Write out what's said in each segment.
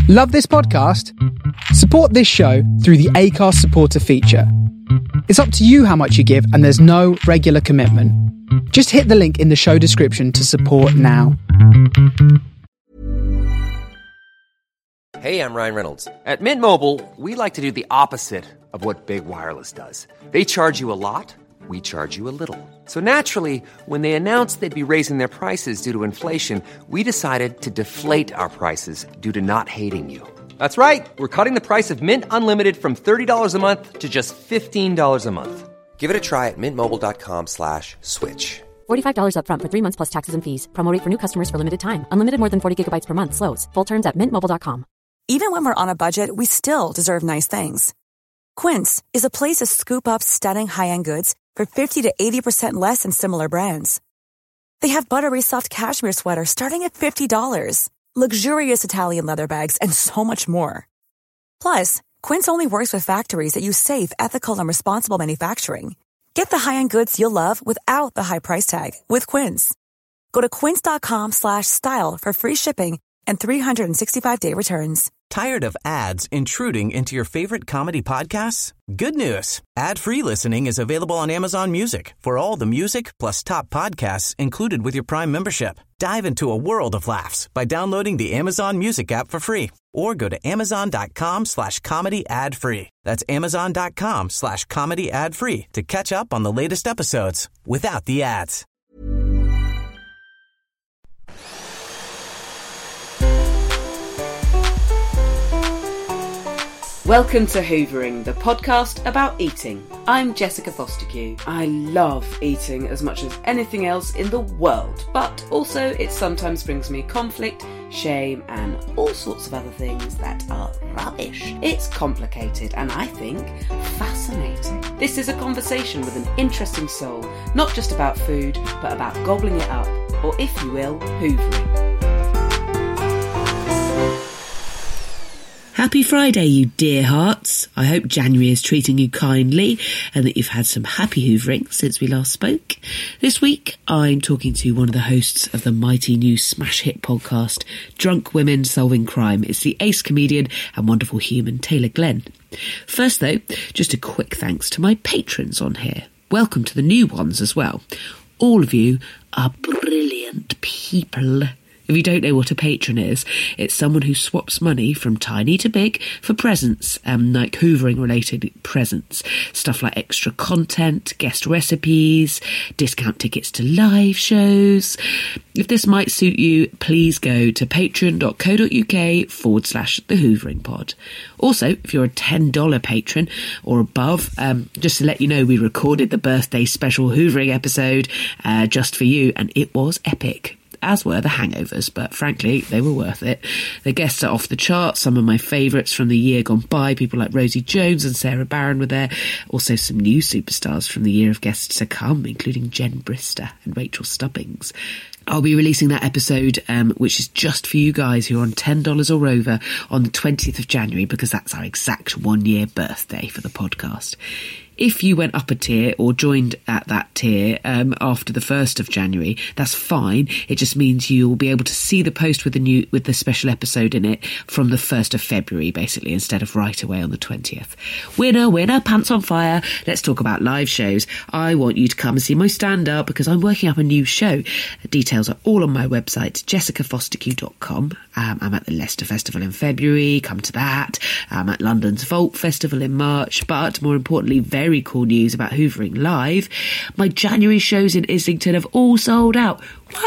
Love this podcast? Support this show through the Acast supporter feature. It's up to you how much you give, and there's no regular commitment. Just hit the link in the show description to support now. Hey, I'm Ryan Reynolds. At Mint Mobile, we like to do the opposite of what Big Wireless does. They charge you a lot, we charge you a little. So naturally, when they announced they'd be raising their prices due to inflation, we decided to deflate our prices due to not hating you. That's right. We're cutting the price of Mint Unlimited from $30 a month to just $15 a month. Give it a try at mintmobile.com/switch. $45 up front for 3 months plus taxes and fees. Promo rate for new customers for limited time. Unlimited more than 40 gigabytes per month. Slows full terms at mintmobile.com. Even when we're on a budget, we still deserve nice things. Quince is a place to scoop up stunning high-end goods for 50 to 80% less than similar brands. They have buttery soft cashmere sweaters starting at $50, luxurious Italian leather bags, and so much more. Plus, Quince only works with factories that use safe, ethical, and responsible manufacturing. Get the high-end goods you'll love without the high price tag with Quince. Go to quince.com/style for free shipping and 365-day returns. Tired of ads intruding into your favorite comedy podcasts? Good news. Ad-free listening is available on Amazon Music for all the music plus top podcasts included with your Prime membership. Dive into a world of laughs by downloading the Amazon Music app for free or go to amazon.com/comedy ad-free. That's amazon.com/comedy ad-free to catch up on the latest episodes without the ads. Welcome to Hoovering, the podcast about eating. I'm Jessica Fostekew. I love eating as much as anything else in the world, but also it sometimes brings me conflict, shame, and all sorts of other things that are rubbish. It's complicated and I think fascinating. This is a conversation with an interesting soul, not just about food, but about gobbling it up, or if you will, hoovering. Happy Friday, you dear hearts. I hope January is treating you kindly and that you've had some happy hoovering since we last spoke. This week, I'm talking to one of the hosts of the mighty new smash hit podcast, Drunk Women Solving Crime. It's the ace comedian and wonderful human Taylor Glenn. First, though, just a quick thanks to my patrons on here. Welcome to the new ones as well. All of you are brilliant people. If you don't know what a patron is, it's someone who swaps money from tiny to big for presents, like hoovering-related presents. Stuff like extra content, guest recipes, discount tickets to live shows. If this might suit you, please go to patreon.co.uk/The Hoovering Pod. Also, if you're a $10 patron or above, just to let you know, we recorded the birthday special Hoovering episode just for you, and it was epic. As were the hangovers, but frankly, they were worth it. The guests are off the charts. Some of my favourites from the year gone by, people like Rosie Jones and Sarah Barron were there. Also some new superstars from the year of guests to come, including Jen Brister and Rachel Stubbings. I'll be releasing that episode, which is just for you guys who are on $10 or over, on the 20th of January, because that's our exact 1-year birthday for the podcast. If you went up a tier or joined at that tier after the 1st of January, that's fine. It just means you'll be able to see the post with the special episode in it from the 1st of February, basically, instead of right away on the 20th. Winner, winner, pants on fire. Let's talk about live shows. I want you to come and see my stand-up because I'm working up a new show. The details are all on my website, jessicafostekew.com. I'm at the Leicester Festival in February. Come to that. I'm at London's Vault Festival in March. But more importantly, very cool news about Hoovering Live. My January shows in Islington have all sold out.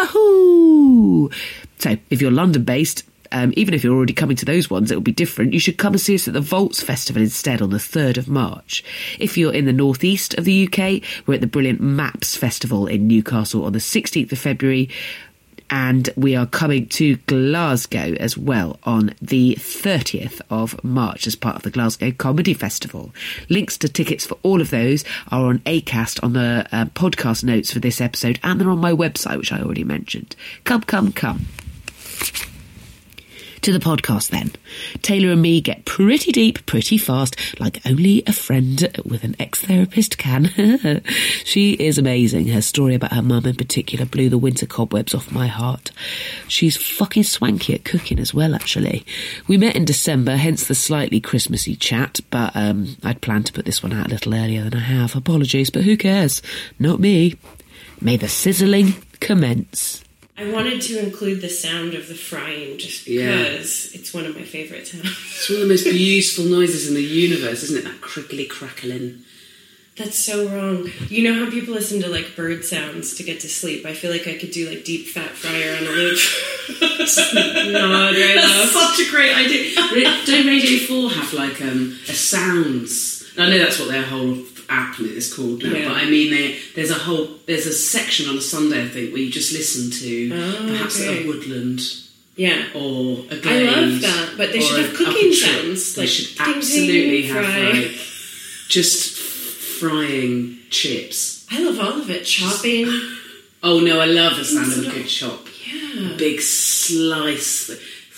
Wahoo! So if you're London-based, even if you're already coming to those ones, it will be different. You should come and see us at the Vaults Festival instead on the 3rd of March. If you're in the northeast of the UK, we're at the brilliant Maps Festival in Newcastle on the 16th of February. And we are coming to Glasgow as well on the 30th of March as part of the Glasgow Comedy Festival. Links to tickets for all of those are on Acast on the podcast notes for this episode, and they're on my website, which I already mentioned. Come, come, come. To the podcast then. Taylor and me get pretty deep, pretty fast, like only a friend with an ex-therapist can. She is amazing. Her story about her mum in particular blew the winter cobwebs off my heart. She's fucking swanky at cooking as well, actually. We met in December, hence the slightly Christmassy chat, but I'd planned to put this one out a little earlier than I have. Apologies, but who cares? Not me. May the sizzling commence. I wanted to include the sound of the frying just because it's one of my favourite sounds. It's one of the most beautiful noises in the universe, isn't it? That crickly crackling. That's so wrong. You know how people listen to like bird sounds to get to sleep? I feel like I could do like deep fat fryer on a loop. Nod right That's off. such a great idea. Don't Radio 4 have like a sounds? I know that's what their whole app is called now, but I mean there's a section on a Sunday, I think, where you just listen to perhaps a woodland. Yeah. Or a glade. I love that, but they should have cooking sounds. They like should ding, absolutely ding, have fry. like just frying chips. I love all of it. Chopping. Oh no, I love the sound of a good chop. Yeah. A big slice.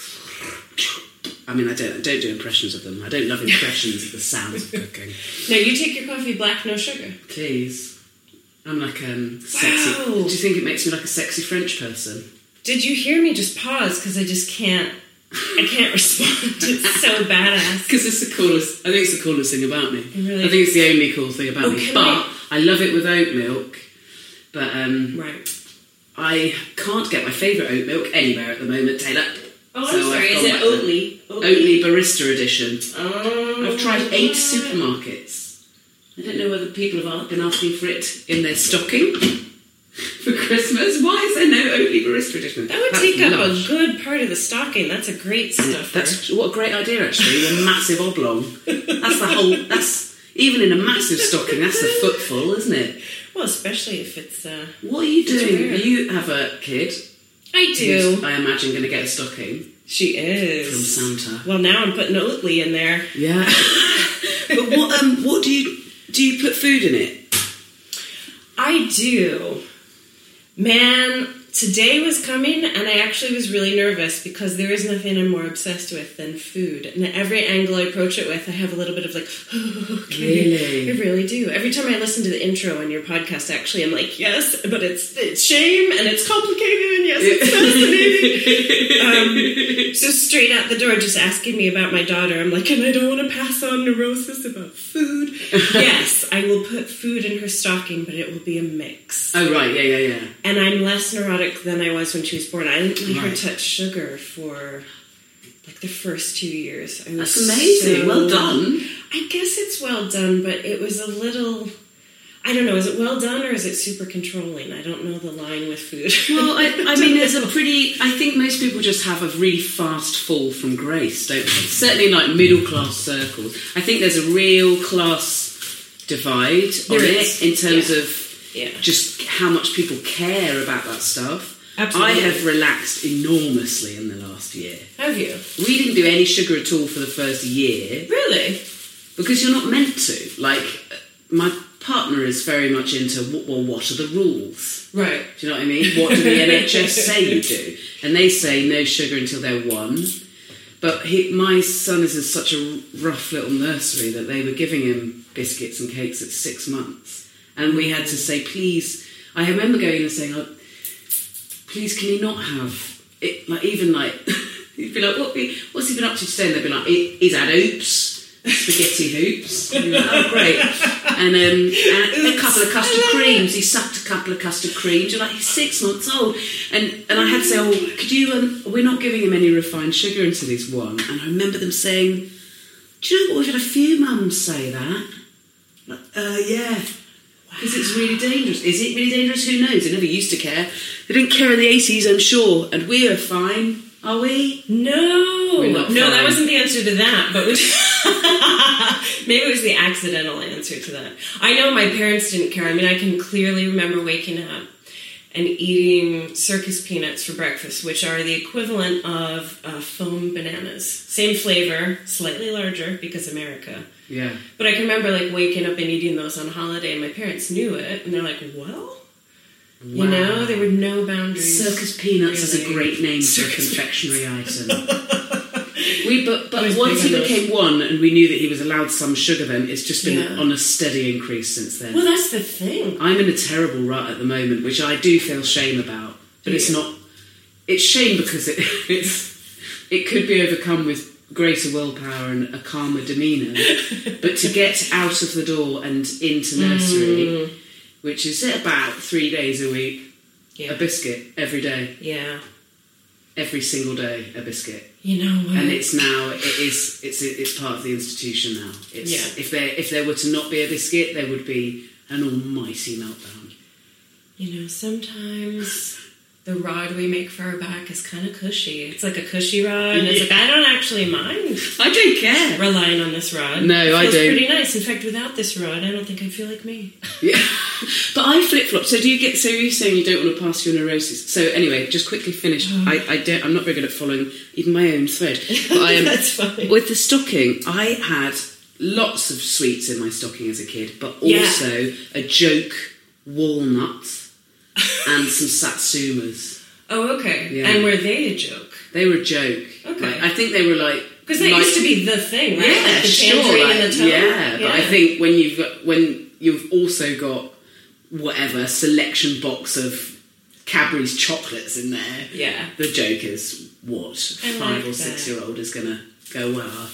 I mean, I don't do impressions of them. I don't love impressions of the sounds of cooking. No, you take your coffee black, no sugar. Please. I'm like sexy. Wow. Do you think it makes me like a sexy French person? Did you hear me just pause? Because I just can't. I can't respond. It's so badass. Because it's the coolest. I think it's the coolest thing about me. Really? I think it's the only cool thing about me. But I love it with oat milk. But right. I can't get my favourite oat milk anywhere at the moment, Taylor. Oh, I'm sorry. Is it Oatly? Oatly Barista Edition. Oh. I've tried 8 supermarkets. I don't know whether people have been asking for it in their stocking for Christmas. Why is there no Oatly Barista Edition? That would take up a good part of the stocking. That's a great stuffer. That's what a great idea, actually. A massive oblong. That's the whole. That's even in a massive stocking. That's a footful, isn't it? Well, especially if it's. What are you doing? You have a kid. I do. Who's, I imagine, going to get a stocking. She is From Santa. Well, now I'm putting Oatly in there. Yeah. But what do you put food in it? I do. Man, today was coming and I actually was really nervous because there is nothing I'm more obsessed with than food. And every angle I approach it with, I have a little bit of like, oh, okay. Really? I really do. Every time I listen to the intro on your podcast, actually, I'm like, yes, but it's shame and it's complicated and yes, it's fascinating. So straight out the door, just asking me about my daughter, I'm like, and I don't want to pass on neurosis about food. Yes, I will put food in her stocking, but it will be a mix. Oh, right, yeah. And I'm less neurotic than I was when she was born. I didn't let her touch sugar for like the first 2 years. That's amazing. Well done. I guess it's well done, but it was a little... I don't know, is it well done or is it super controlling? I don't know the line with food. Well, I mean, there's a pretty... I think most people just have a really fast fall from grace, don't they? Certainly like middle-class circles. I think there's a real class divide on it in terms of just how much people care about that stuff. Absolutely. I have relaxed enormously in the last year. Have you? We didn't do any sugar at all for the first year. Really? Because you're not meant to. Like, my partner is very much into, well, what are the rules? Right. Do you know what I mean? What do the NHS say you do? And they say no sugar until they're 1. But my son is in such a rough little nursery that they were giving him biscuits and cakes at 6 months. And we had to say, please... I remember going in and saying, oh, please, can you not have... it? Like, even like... He'd be like, what's he been up to today? And they'd be like, he's had oops. Spaghetti hoops. And you're like, oh, great. And a couple of custard creams. He sucked a couple of custard creams. You're like, he's 6 months old. And I had to say, oh, could you... we're not giving him any refined sugar until he's 1. And I remember them saying, do you know what? We've had a few mums say that. Like, yeah. Because it's really dangerous. Is it really dangerous? Who knows? They never used to care. They didn't care in the 80s, I'm sure. And we are fine. Are we? No. We're not no, fine. that wasn't the answer to that. But maybe it was the accidental answer to that. I know my parents didn't care. I mean, I can clearly remember waking up and eating circus peanuts for breakfast, which are the equivalent of foam bananas. Same flavor, slightly larger because America. Yeah. But I can remember like waking up and eating those on holiday, and my parents knew it, and they're like, well... You know, there were no boundaries. Circus peanuts is a really. great name for a confectionery item. But once he became 1 and we knew that he was allowed some sugar then, it's just been on a steady increase since then. Well, that's the thing. I'm in a terrible rut at the moment, which I do feel shame about. But it's not... It's shame because it could be overcome with greater willpower and a calmer demeanour. But to get out of the door and into nursery, which is about 3 days a week, a biscuit every day. Yeah. Every single day, a biscuit. You know what? And it's part of the institution now. If there were to not be a biscuit, there would be an almighty meltdown. You know, sometimes the rod we make for our back is kind of cushy. It's like a cushy rod, and it's like, I don't actually mind. I don't care. Relying on this rod. No, I don't. It feels pretty nice. In fact, without this rod, I don't think I'd feel like me. Yeah. But I flip-flop. So you're saying you don't want to pass your neuroses. So anyway, just quickly finish. I'm not very good at following even my own thread. But That's fine. With the stocking, I had lots of sweets in my stocking as a kid, but also a joke walnut and some satsumas. Oh, okay. Yeah. And were they a joke? They were a joke. Okay. Like, I think they were like... Because that used to be the thing, right? Yeah, like the sure. tangerine and the toe. Yeah, but I think when you've also got whatever selection box of Cadbury's chocolates in there, the joke is what 5 or 6 year old is going to go, well,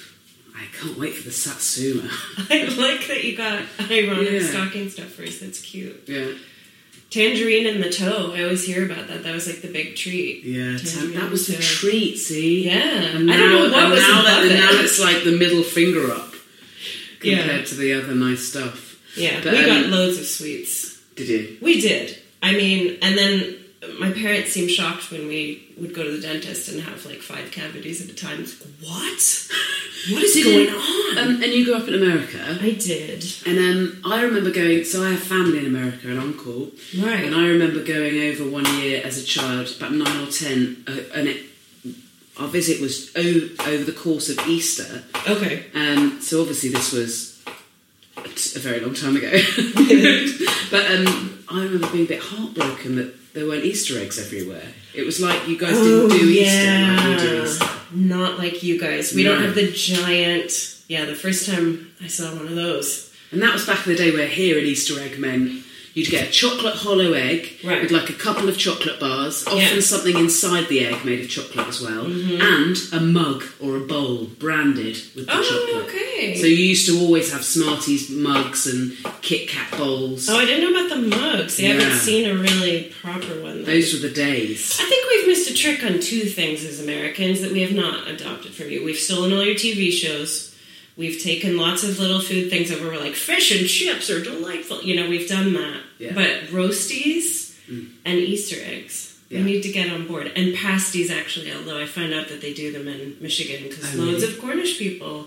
I can't wait for the Satsuma. I like that you got ironic stocking stuffers. That's cute. Yeah. Tangerine in the toe. I always hear about that. That was like the big treat. Yeah, that was the treat, see? Yeah. And now, I don't know what was now it's like the middle finger up compared to the other nice stuff. Yeah, but, we got loads of sweets. Did you? We did. I mean, and then my parents seemed shocked when we would go to the dentist and have like 5 cavities at a time. What? What is going on? And you grew up in America. I did. And I remember going, so I have family in America, an uncle. Right. And I remember going over one year as a child, about 9 or 10, and our visit was over the course of Easter. Okay. So obviously this was a very long time ago. But I remember being a bit heartbroken that there weren't Easter eggs everywhere. It was like you guys didn't do Easter like we do Easter. Not like you guys. We don't have the giant... Yeah, the first time I saw one of those. And that was back in the day where here an Easter egg meant you'd get a chocolate hollow egg with like a couple of chocolate bars, often something inside the egg made of chocolate as well, and a mug or a bowl branded with the chocolate. Okay. So you used to always have Smarties mugs and Kit Kat bowls. Oh, I didn't know about the mugs. I haven't seen a really proper one. Those were the days. I think we've missed a trick on 2 things as Americans that we have not adopted from you. We've stolen all your TV shows. We've taken lots of little food things over. We're like, fish and chips are delightful. You know, we've done that. Yeah. But roasties and Easter eggs, we need to get on board. And pasties, actually, although I found out that they do them in Michigan because loads of Cornish people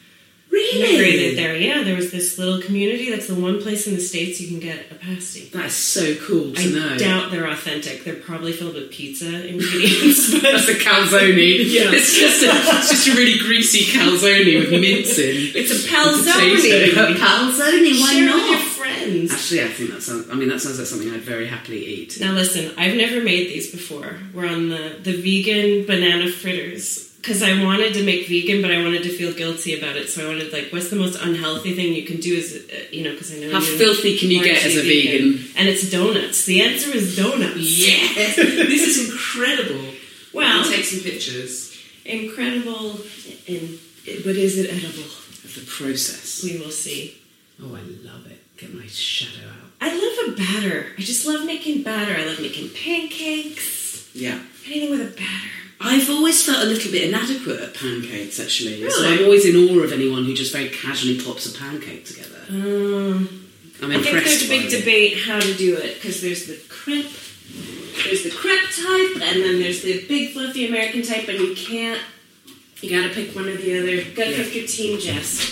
migrated there. Yeah, there was this little community. That's the one place in the States you can get a pasty. That's so cool to know. I doubt they're authentic. They're probably filled with pizza ingredients. But that's a calzone. Yeah. It's just a really greasy calzone with mince in. It's a palzone. A palzone, why Share not? With your friends. Actually, I think that sounds like something I'd very happily eat. Now listen, I've never made these before. We're on the vegan banana fritters. Because I wanted to make vegan, but I wanted to feel guilty about it. So I wanted, like, what's the most unhealthy thing you can do? Because I know how filthy can you get as a vegan? And it's donuts. The answer is donuts. Yes, this is incredible. Well, I'll take some pictures. Incredible, but is it edible? Of the process. We will see. Oh, I love it. Get my shadow out. I love a batter. I just love making batter. I love making pancakes. Yeah. Anything with a batter. I've always felt a little bit inadequate at pancakes, actually. Really? So I'm always in awe of anyone who just very casually plops a pancake together. I'm impressed. I think there's a big debate how to do it, because there's the crepe type, and then there's the big fluffy American type, and you gotta pick one or the other. Gotta pick your team, Jess.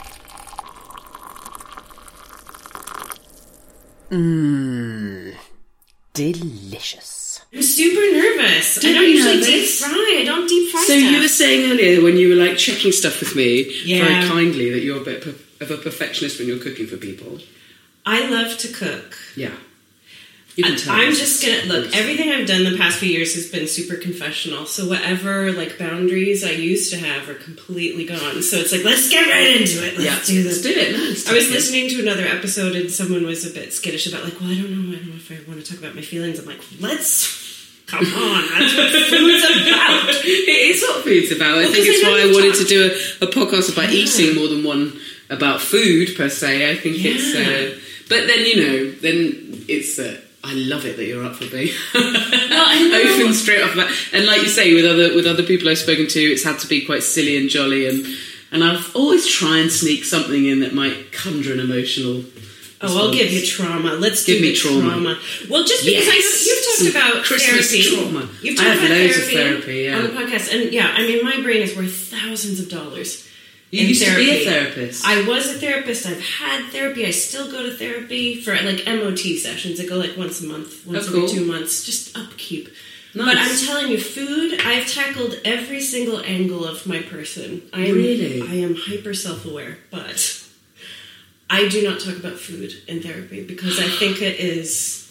Delicious. I'm super nervous. I don't usually deep fry. I don't deep fry So stuff. you were saying earlier when you were like checking stuff with me very kindly that you're a bit of a perfectionist when you're cooking for people. I love to cook. Yeah. You can tell. I'm just gonna look. Everything I've done the past few years has been super confessional. So whatever like boundaries I used to have are completely gone. So it's like, let's get right into it. Let's do this. Let's do it. No, let's do I was it. listening to another episode and someone was a bit skittish about like, well, I don't know if I want to talk about my feelings. I'm like, come on, that's what food's about. It is what food's about. I think it's why I wanted to do a podcast about eating more than one about food per se. I think it's, but then then it's. I love it that you're up for being open straight off the bat. And like you say, with other people I've spoken to, it's had to be quite silly and jolly, and I've always try and sneak something in that might conjure an emotional response. I'll give you trauma. Let's give me trauma. Well, just because you've talked about Christmas therapy. trauma. You've talked about loads of therapy on the podcast, and my brain is worth thousands of dollars. You used to be a therapist. I was a therapist. I've had therapy. I still go to therapy for like MOT sessions. I go like once a month, every 2 months, just upkeep. Nice. But I'm telling you, food, I've tackled every single angle of my person. I am hyper self-aware, but I do not talk about food in therapy because I think it's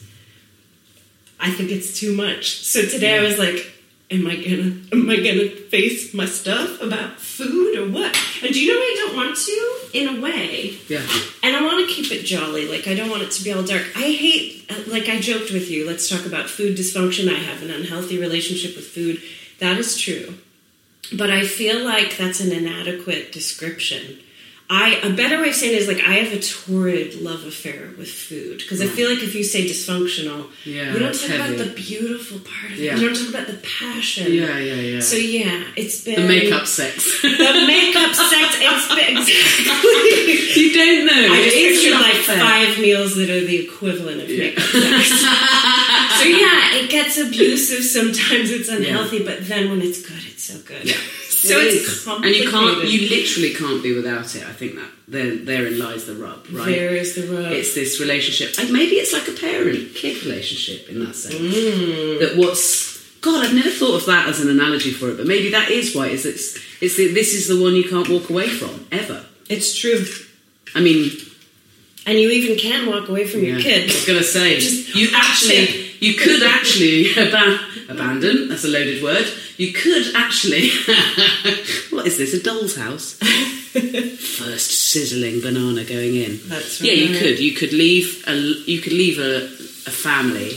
too much. So today I was like, Am I gonna face my stuff about food or what? And do you know I don't want to, in a way? Yeah. And I want to keep it jolly. Like, I don't want it to be all dark. I hate, like I joked with you, let's talk about food dysfunction. I have an unhealthy relationship with food. That is true. But I feel like that's an inadequate description. A better way of saying it is like I have a torrid love affair with food because I feel like if you say dysfunctional, you don't talk about the beautiful part of it. You don't talk about the passion. Yeah. So it's been the makeup sex. The makeup sex. It's been exactly. You don't know. I just picture like 5 meals that are the equivalent of makeup sex. So it gets abusive sometimes. It's unhealthy, but then when it's good, it's so good. Yeah. So it's complicated. And you literally can't be without it. I think that therein lies the rub, right? There is the rub. It's this relationship. And maybe it's like a parent-kid relationship in that sense. God, I've never thought of that as an analogy for it, but maybe that is why. This is the one you can't walk away from, ever. It's true. I mean... And you even can walk away from your kids. I was going to say, you could actually abandon, that's a loaded word, you could actually, what is this, a doll's house? First sizzling banana going in. That's right. Yeah, you could leave a family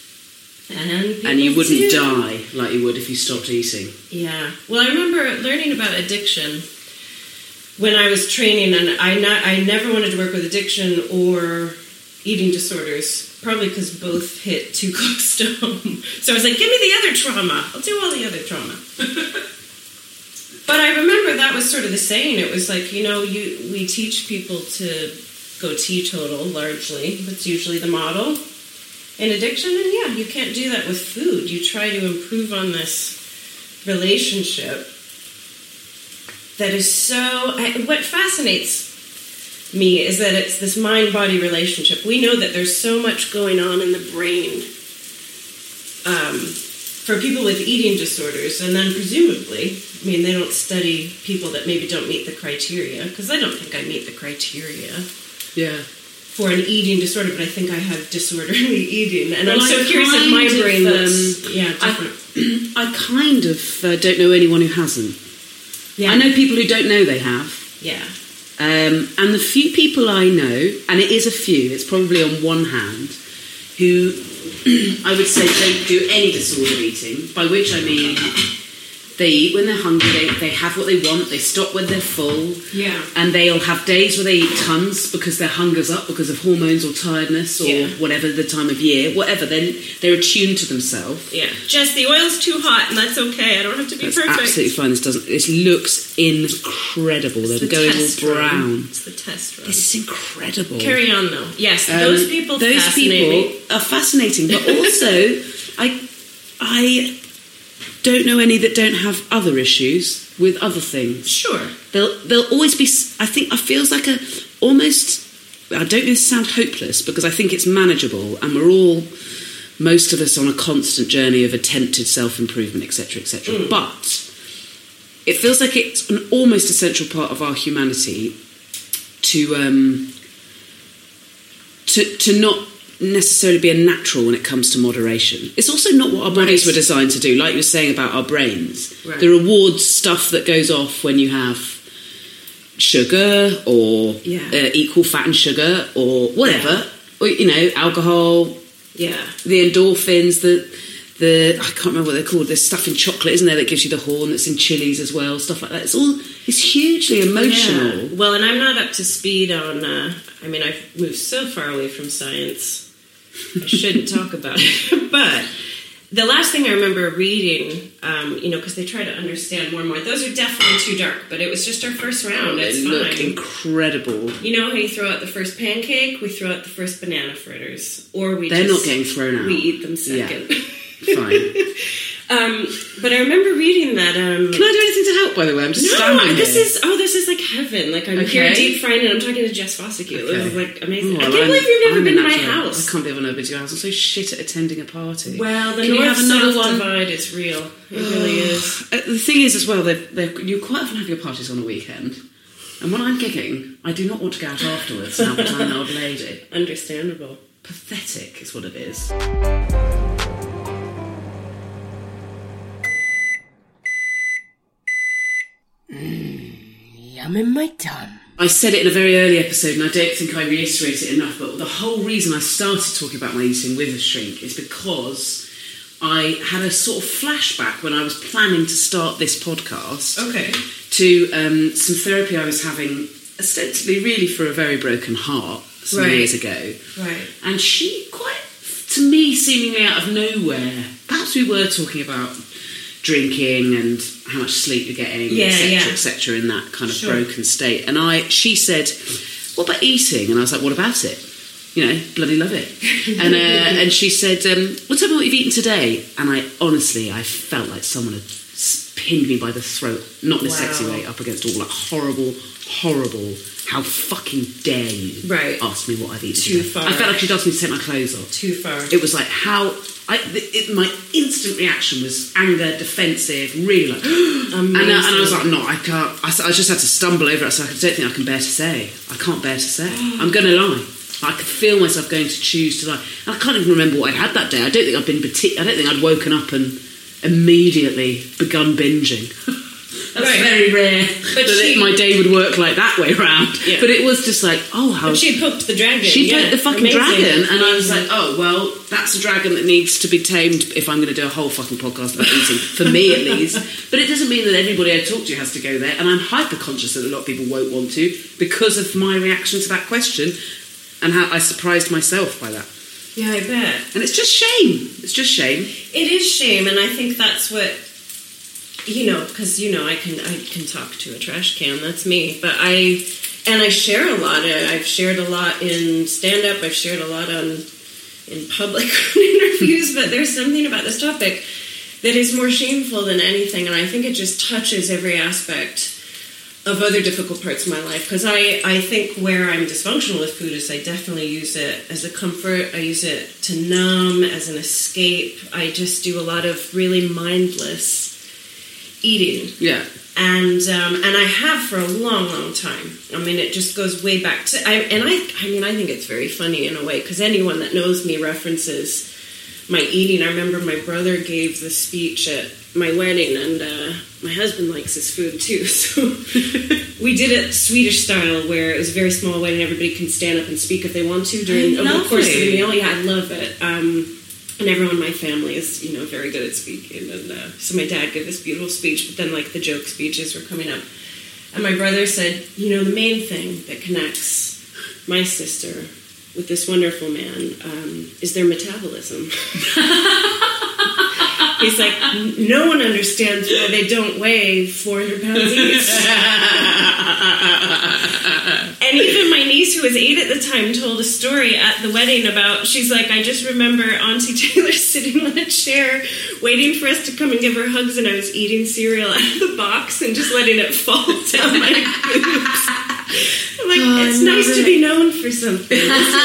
and you wouldn't die like you would if you stopped eating. Yeah. Well, I remember learning about addiction when I was training, and I never wanted to work with addiction or eating disorders, probably because both hit too close to home. So I was like, give me the other trauma. I'll do all the other trauma. But I remember that was sort of the saying. It was like, we teach people to go teetotal, largely. That's usually the model in addiction. And you can't do that with food. You try to improve on this relationship that is so... what fascinates me is that it's this mind-body relationship. We know that there's so much going on in the brain for people with eating disorders, and then presumably, they don't study people that maybe don't meet the criteria, because I don't think I meet the criteria for an eating disorder, but I think I have disorderly eating, and I'm so curious if my brain looks different. I kind of don't know anyone who hasn't. Yeah. I know people who don't know they have. Yeah. And the few people I know, and it is a few, it's probably on one hand, who I would say don't do any disordered eating, by which I mean they eat when they're hungry, they have what they want, they stop when they're full, and they'll have days where they eat tons because their hunger's up because of hormones or tiredness or whatever the time of year, whatever, then they're attuned to themselves. Yeah. Jess, the oil's too hot and that's okay, I don't have to be perfect. Absolutely fine, this looks incredible. They're going all brown. It's the test run. This is incredible. Carry on though. Yes, those people are fascinating, but also I don't know any that don't have other issues with other things. Sure. There'll always be, I feels like almost, I don't know this sound hopeless, because I think it's manageable, and we're all, most of us, on a constant journey of attempted self-improvement, etc., etc. But it feels like it's an almost essential part of our humanity to necessarily be a natural when it comes to moderation. It's also not what our bodies were designed to do, like you were saying about our brains. Right. The rewards stuff that goes off when you have sugar or equal fat and sugar or whatever, or, you know, alcohol, the endorphins, the I can't remember what they're called, there's stuff in chocolate, isn't there, that gives you the horn, that's in chilies as well, stuff like that. It's hugely emotional. Yeah. Well, and I'm not up to speed on, I've moved so far away from science, I shouldn't talk about it. But the last thing I remember reading, because they try to understand more and more, those are definitely too dark, but it was just our first round. It's they fine. Look incredible. You know how you throw out the first pancake? We throw out the first banana fritters. Or They're not getting thrown out. We eat them second. Yeah. Fine. But I remember reading that. Can I do anything to help, by the way? I'm just standing here. This is like heaven. Like, I'm here deep frying and I'm talking to Jess Fossicue. It was like amazing. I can't believe you've never been to my house. I can't believe I've never been to your house. I'm so shit at attending a party. Well, the North-South divide is real. It really is. The thing is, as well, you quite often have your parties on a weekend. And when I'm gigging, I do not want to go out afterwards and have a time old lady. Understandable. Pathetic is what it is. Yum in my tum. I said it in a very early episode, and I don't think I reiterated it enough, but the whole reason I started talking about my eating with a shrink is because I had a sort of flashback when I was planning to start this podcast to some therapy I was having, ostensibly really for a very broken heart, some years ago. Right. And she, quite, to me, seemingly out of nowhere, perhaps we were talking about drinking and how much sleep you're getting, etc., in that kind of broken state. And she said, what about eating? And I was like, what about it? You know, bloody love it. And she said, well, tell me what you've eaten today. And I felt like someone had pinned me by the throat, not in a sexy way, up against all, like horrible, how fucking dare you ask me what I've eaten Too today. far. I felt like she'd asked me to take my clothes off. Too far. It was like, my instant reaction was anger, defensive, really like, and I was like, no, I can't. I just had to stumble over it. So I don't think I can bear to say. I can't bear to say. I'm going to lie. I could feel myself going to choose to lie. And I can't even remember what I'd had that day. I don't think I don't think I'd woken up and immediately begun binging. That's very rare that my day would work like that way round. Yeah. But it was just like, But she poked the dragon. She poked the fucking dragon, and I was like, oh, well, that's a dragon that needs to be tamed if I'm going to do a whole fucking podcast about eating, for me at least. But it doesn't mean that everybody I talk to has to go there, and I'm hyper-conscious that a lot of people won't want to because of my reaction to that question and how I surprised myself by that. Yeah, I bet. And it's just shame. It's just shame. It is shame, and I think that's what... because I can talk to a trash can. That's me. But I share a lot. I've shared a lot in stand-up. I've shared a lot in public interviews. But there's something about this topic that is more shameful than anything, and I think it just touches every aspect of other difficult parts of my life. Because I think where I'm dysfunctional with food is I definitely use it as a comfort. I use it to numb, as an escape. I just do a lot of really mindless eating. Yeah. And I have for a long, long time. I mean, it just goes way back to... I think it's very funny in a way, because anyone that knows me references my eating. I remember my brother gave the speech at my wedding, and my husband likes his food too, so we did it Swedish style, where it was a very small wedding. Everybody can stand up and speak if they want to during the course of the meal. Yeah, I love it. And everyone in my family is, very good at speaking. And so my dad gave this beautiful speech, but then, the joke speeches were coming up. And my brother said, the main thing that connects my sister with this wonderful man is their metabolism. He's like, no one understands why they don't weigh 400 pounds each. And even my niece, who was 8 at the time, told a story at the wedding about, she's like, I just remember Auntie Taylor sitting on a chair waiting for us to come and give her hugs, and I was eating cereal out of the box and just letting it fall down my boobs. I'm like, it's nice to be known for something.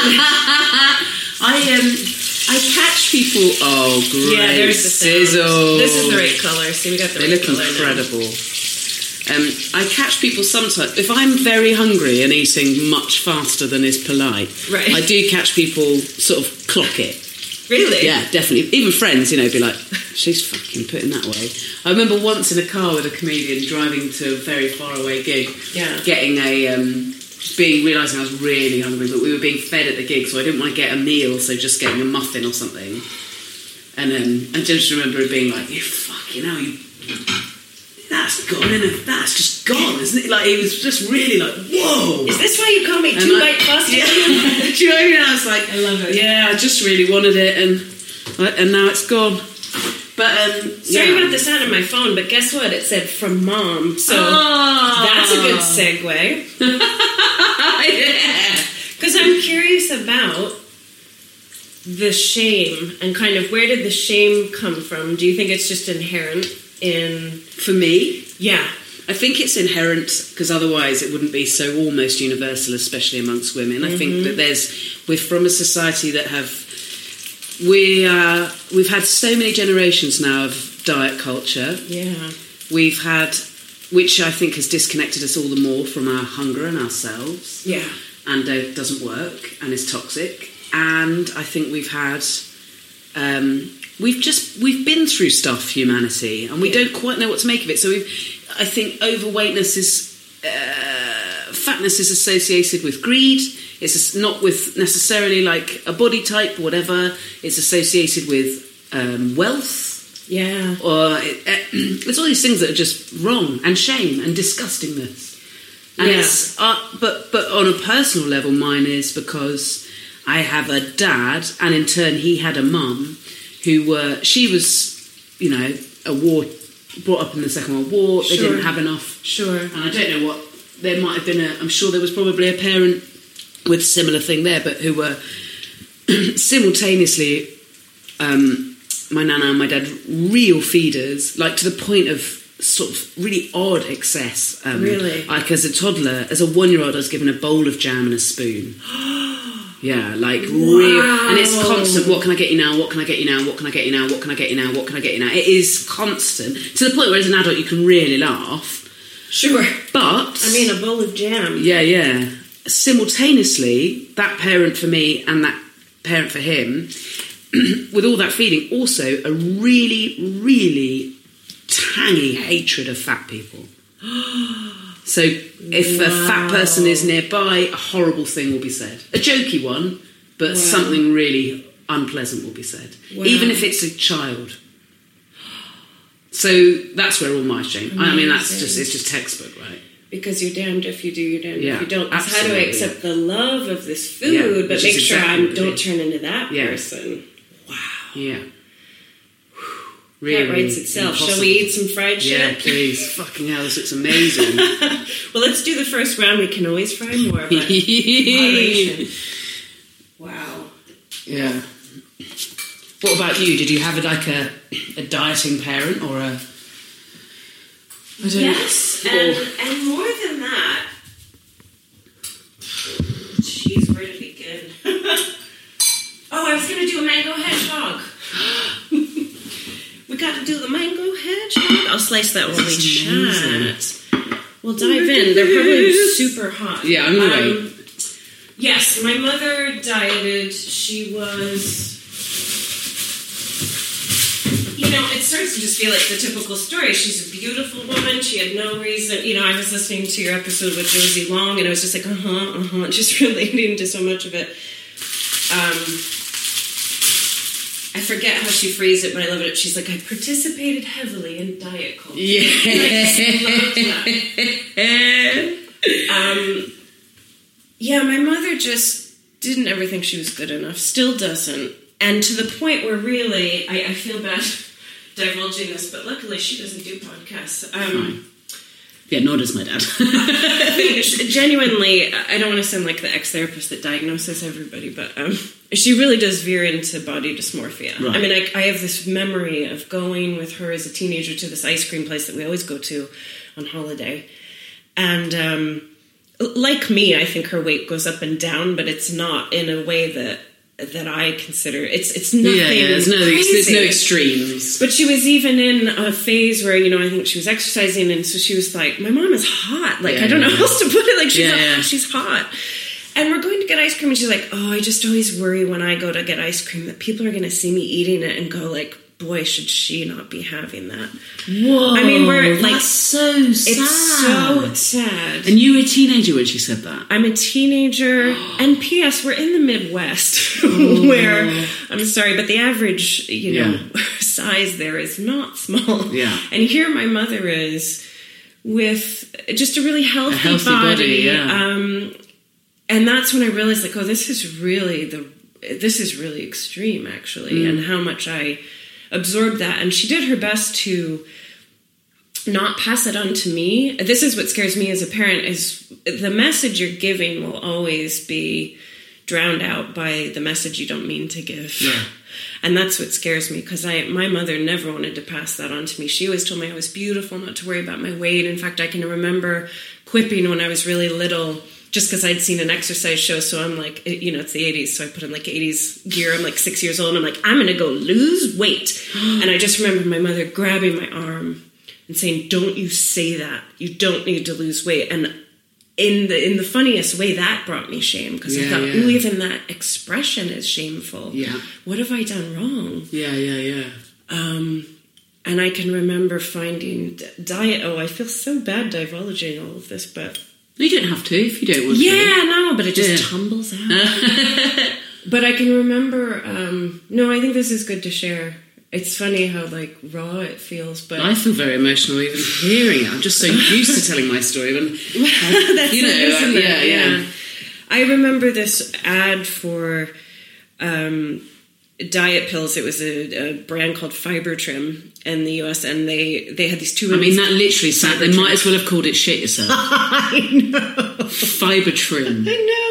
I catch people. Oh, great! Yeah, there's the sizzle. This is the right color. See, we got the right color. They look incredible. I catch people sometimes, if I'm very hungry and eating much faster than is polite, right. I do catch people sort of clock it. Really? Yeah, definitely. Even friends, be like, she's fucking putting that way. I remember once in a car with a comedian driving to a very far away gig, getting realising I was really hungry, but we were being fed at the gig, so I didn't want to get a meal, so just getting a muffin or something. And I just remember it being like, you fucking hell, that's gone, that's just gone, isn't it? Like, it was just really like, whoa. Is this why you call me two-bite cluster? Yeah. Do you know what I mean? I was like, I love it. Yeah, I just really wanted it, and now it's gone. But sorry about the sound of my phone, but guess what? It said from Mom, so that's a good segue. Yeah. Because I'm curious about the shame and kind of where did the shame come from? Do you think it's just inherent in... For me? Yeah. I think it's inherent because otherwise it wouldn't be so almost universal, especially amongst women. I think that we're from a society that we've had so many generations now of diet culture. Yeah. We've had, which I think has disconnected us all the more from our hunger and ourselves. Yeah. And it doesn't work and is toxic. And I think we've had... We've been through stuff, humanity, and we don't quite know what to make of it. So I think fatness is associated with greed. It's not with necessarily like a body type or whatever. It's associated with wealth. Yeah. Or it's all these things that are just wrong, and shame and disgustingness. And it's but on a personal level, mine is because I have a dad, and in turn he had a mum she was, a war, brought up in the Second World War. They didn't have enough. Sure. And I don't know what, there might have been I'm sure there was probably a parent with a similar thing there, but who were simultaneously, my nana and my dad, real feeders, like to the point of sort of really odd excess. Really? Like as a toddler, as a 1-year-old, I was given a bowl of jam and a spoon. Yeah, like real, and it's constant. What can I get you now? What can I get you now? What can I get you now? What can I get you now? What can I get you now? It is constant to the point where, as an adult, you can really laugh. Sure, but I mean, a bowl of jam. Yeah. Simultaneously, that parent for me and that parent for him, with all that feeding, also a really, really tangy hatred of fat people. So if a fat person is nearby, a horrible thing will be said. A jokey one, but something really unpleasant will be said. Wow. Even if it's a child. So that's where all my shame... Amazing. I mean, it's just textbook, right? Because you're damned if you do, you're damned if you don't. How do I accept the love of this food, but make sure I don't turn into that person? Wow. Yeah. Really, that writes itself. Impossible. Shall we eat some fried shit? Yeah, please. Fucking hell, this looks amazing. Well, let's do the first round. We can always fry more, but moderation. Wow. Yeah. What about you? Did you have a dieting parent or a... Yes, and more than that... Jeez, where to begin? Oh, I was going to do a mango hedgehog. We got to do the mango hedgehog. I'll slice that while we chat. We'll dive in. They're probably super hot. Yeah, I'm going to wait. Yes, my mother dieted. She was... it starts to just feel like the typical story. She's a beautiful woman. She had no reason... I was listening to your episode with Josie Long, and I was just like, just relating to so much of it. I forget how she phrased it, but I love it. She's like, I participated heavily in diet culture. Yeah. And I just loved that. My mother just didn't ever think she was good enough. Still doesn't. And to the point where really, I feel bad divulging this, but luckily she doesn't do podcasts. Yeah, nor does my dad. Genuinely, I don't want to sound like the ex-therapist that diagnoses everybody, but she really does veer into body dysmorphia. Right. I mean, I have this memory of going with her as a teenager to this ice cream place that we always go to on holiday. And like me, I think her weight goes up and down, but it's not in a way that that I consider it's nothing. There's no extremes. But she was even in a phase where, you know, I think she was exercising, and so she was like, my mom is hot. Like, I don't know how else to put it. Like, she's hot. And we're going to get ice cream, and she's like, oh, I just always worry when I go to get ice cream that people are going to see me eating it and go like, boy, should she not be having that. Whoa. I mean, we're like, that's so sad. It's so sad. And you were a teenager when she said that? I'm a teenager. And P.S., we're in the Midwest where, I'm sorry, but the average, you know, size there is not small. Yeah. And here my mother is with just a really healthy body. Yeah. And that's when I realized, like, oh, this is really extreme, actually, and how much I absorbed that. And she did her best to not pass it on to me. This is what scares me as a parent, is the message you're giving will always be drowned out by the message you don't mean to give. Yeah. And that's what scares me, because my mother never wanted to pass that on to me. She always told me I was beautiful, not to worry about my weight. In fact, I can remember quipping when I was really little, just because I'd seen an exercise show. So I'm like, you know, it's the 80s. So I put in like 80s gear. I'm like 6 years old. And I'm like, I'm going to go lose weight. And I just remember my mother grabbing my arm and saying, don't you say that. You don't need to lose weight. And in the funniest way, that brought me shame. Because I thought, ooh, even that expression is shameful. Yeah. What have I done wrong? Yeah. And I can remember finding diet. Oh, I feel so bad divulging all of this, but... You don't have to if you don't want to. Yeah, no, but it just tumbles out. But I can remember, no, I think this is good to share. It's funny how, like, raw it feels, but... I feel very emotional even hearing it. I'm just so used to telling my story. And, that's you know, yeah. I remember this ad for diet pills. It was a brand called Fiber Trim in the US, and they had these two... I mean, that literally sounds... They might as well have called it shit yourself. I know. Fiber Trim.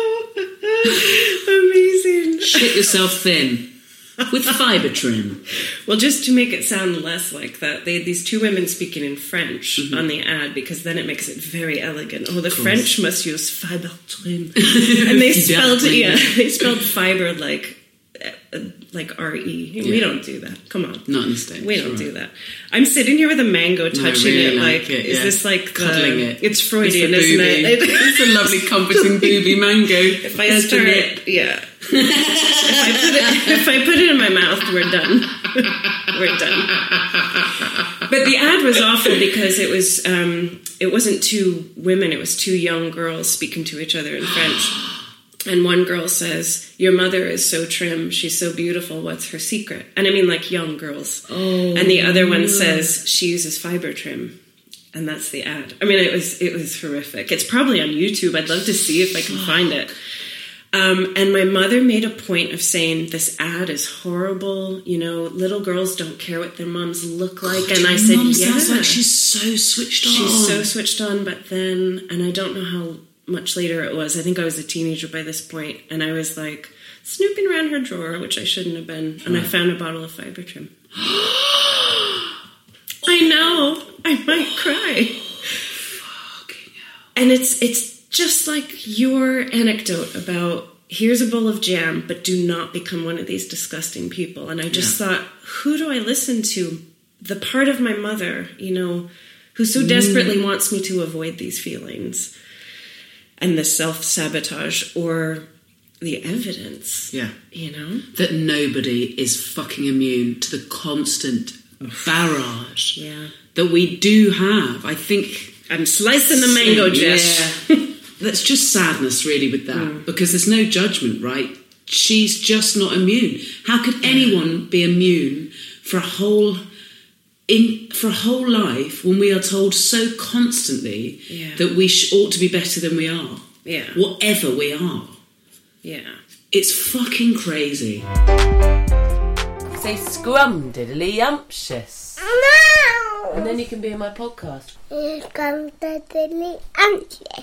I know. Amazing. Shit yourself thin. With Fiber Trim. Well, just to make it sound less like that, they had these two women speaking in French on the ad, because then it makes it very elegant. Oh, the French must use Fiber Trim. And they spelled they spelled fiber like R-E. We don't do that. Come on. Not in the States. We don't do that. I'm sitting here with a mango, touching it like, is this like cuddling it? It's Freudian, isn't it? It's a lovely comforting booby mango. If I start it, yeah. If I put it in my mouth, we're done. We're done. But the ad was awful because it wasn't two women, it was two young girls speaking to each other in French. And one girl says, your mother is so trim, she's so beautiful, what's her secret? And I mean, like, young girls. Oh, and the other one says, she uses Fiber Trim. And that's the ad. I mean, it was horrific. It's probably on YouTube. I'd love to see if I can find it. And my mother made a point of saying, this ad is horrible. You know, little girls don't care what their moms look like. And I said, sounds like she's so switched on. She's so switched on. But then, and I don't know how much later it was. I think I was a teenager by this point, and I was like snooping around her drawer, which I shouldn't have been, and I found a bottle of Fiber Trim. I know, I might cry. Fucking hell. And it's just like your anecdote about, here's a bowl of jam, but do not become one of these disgusting people. And I just thought, who do I listen to? The part of my mother, you know, who so desperately wants me to avoid these feelings. And the self-sabotage, or the evidence. Yeah. You know? That nobody is fucking immune to the constant barrage that we do have. I think... I'm slicing the mango, Jess. Yeah. That's just sadness, really, with that. Because there's no judgment, right? She's just not immune. How could anyone be immune for a whole life when we are told so constantly that we ought to be better than we are? Yeah. Whatever we are. Yeah. It's fucking crazy. Say scrumdiddly-umptious. No! And then you can be in my podcast. Scrumdiddly-umptious.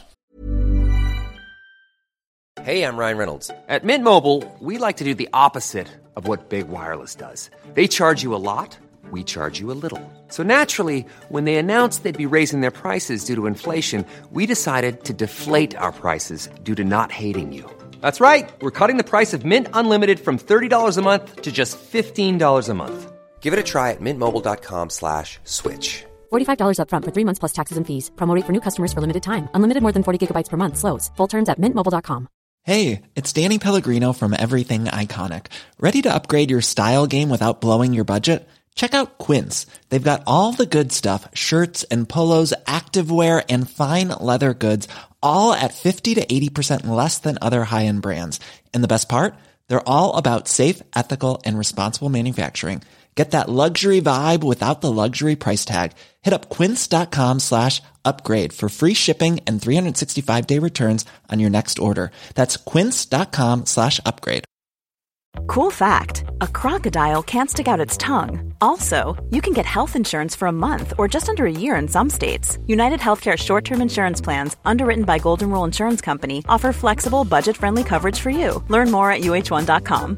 Hey, I'm Ryan Reynolds. At Mint Mobile, we like to do the opposite of what Big Wireless does. They charge you a lot. We charge you a little. So naturally, when they announced they'd be raising their prices due to inflation, we decided to deflate our prices due to not hating you. That's right. We're cutting the price of Mint Unlimited from $30 a month to just $15 a month. Give it a try at mintmobile.com/switch. $45 up front for 3 months plus taxes and fees. Promo rate for new customers for limited time. Unlimited more than 40 gigabytes per month. Slows full terms at mintmobile.com. Hey, it's Danny Pellegrino from Everything Iconic. Ready to upgrade your style game without blowing your budget? Check out Quince. They've got all the good stuff, shirts and polos, activewear, and fine leather goods, all at 50 to 80% less than other high-end brands. And the best part? They're all about safe, ethical, and responsible manufacturing. Get that luxury vibe without the luxury price tag. Hit up quince.com/upgrade for free shipping and 365-day returns on your next order. That's quince.com/upgrade. Cool fact, a crocodile can't stick out its tongue. Also, you can get health insurance for a month or just under a year in some states. United Healthcare short-term insurance plans, underwritten by Golden Rule Insurance Company, offer flexible, budget-friendly coverage for you. Learn more at uh1.com.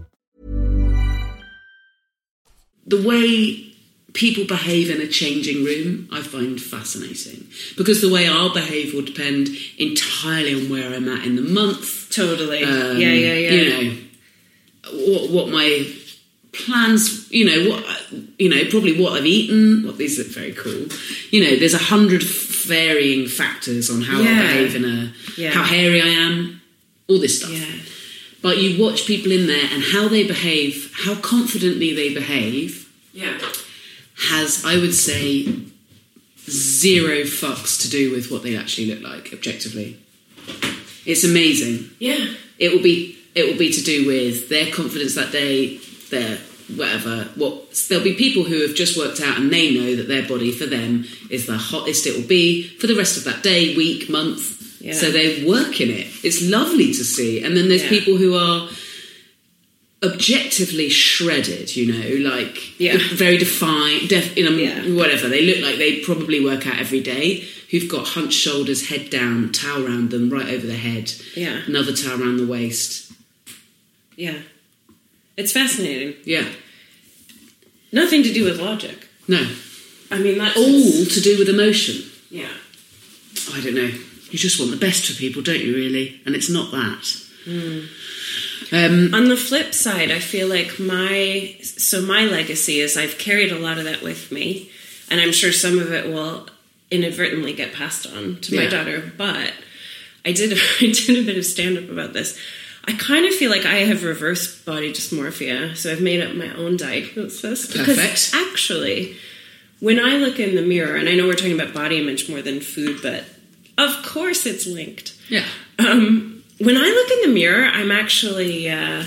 The way people behave in a changing room, I find fascinating. Because the way I'll behave will depend entirely on where I'm at in the month. Totally. Yeah. You know, what my plans, probably what I've eaten. Well, these look very cool. There's 100 varying factors on how I behave how hairy I am, all this stuff. Yeah. But you watch people in there and how they behave, how confidently they behave, has, I would say, zero fucks to do with what they actually look like, objectively. It's amazing. Yeah. It will be to do with their confidence that day, their whatever. There'll be people who have just worked out and they know that their body for them is the hottest it will be for the rest of that day, week, month. Yeah. So they work in it. It's lovely to see. And then there's people who are objectively shredded, very defined, whatever. They look like they probably work out every day, who've got hunched shoulders, head down, towel around them, right over their head, another towel around the waist. Yeah. It's fascinating. Yeah. Nothing to do with logic. No. I mean, that's... all to do with emotion. Yeah. I don't know. You just want the best for people, don't you, really? And it's not that. On the flip side, I feel like my legacy is I've carried a lot of that with me, and I'm sure some of it will inadvertently get passed on to my daughter, but I did a bit of stand-up about this. I kind of feel like I have reverse body dysmorphia, so I've made up my own diagnosis. Perfect. Because actually, when I look in the mirror, and I know we're talking about body image more than food, but of course it's linked. Yeah. When I look in the mirror, I'm actually, I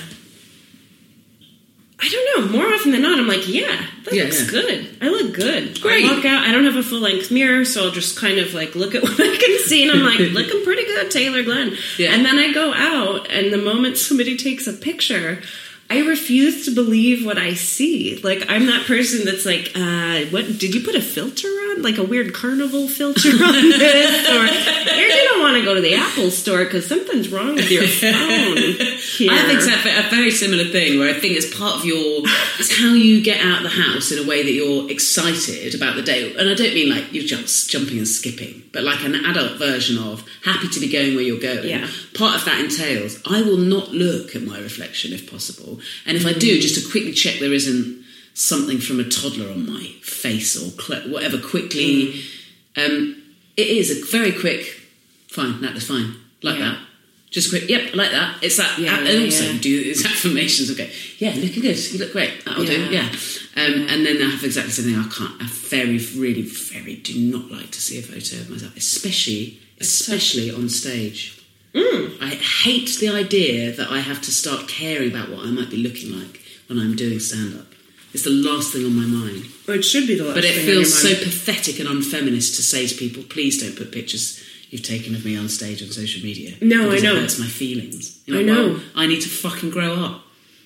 don't know, more often than not, I'm like, that looks good. I look good. Great. I walk out, I don't have a full-length mirror, so I'll just kind of like look at what I can see, and I'm like, looking pretty good, Taylor Glenn. Yeah. And then I go out, and the moment somebody takes a picture, I refuse to believe what I see. Like, I'm that person that's like, what, did you put a filter on? Like a weird carnival filter on this? Or you're going to want to go to the Apple store because something's wrong with your phone here. I have exactly a very similar thing where I think it's part of it's how you get out of the house in a way that you're excited about the day. And I don't mean like you're just jumping and skipping, but like an adult version of happy to be going where you're going. Yeah. Part of that entails I will not look at my reflection if possible. And if I do, just to quickly check there isn't something from a toddler on my face or whatever, quickly. It is a very quick, fine, that was fine, like that. Just quick, yep, like that. It's that, and also do these affirmations, okay, looking good, you look great, that'll do, and then I have exactly something I really, very do not like to see a photo of myself, especially on stage. I hate the idea that I have to start caring about what I might be looking like when I'm doing stand-up. It's the last thing on my mind. Well, it should be the last thing on your mind. But it feels so pathetic and unfeminist to say to people, please don't put pictures you've taken of me on stage on social media. No, I know. It hurts my feelings. I know. Well, I need to fucking grow up.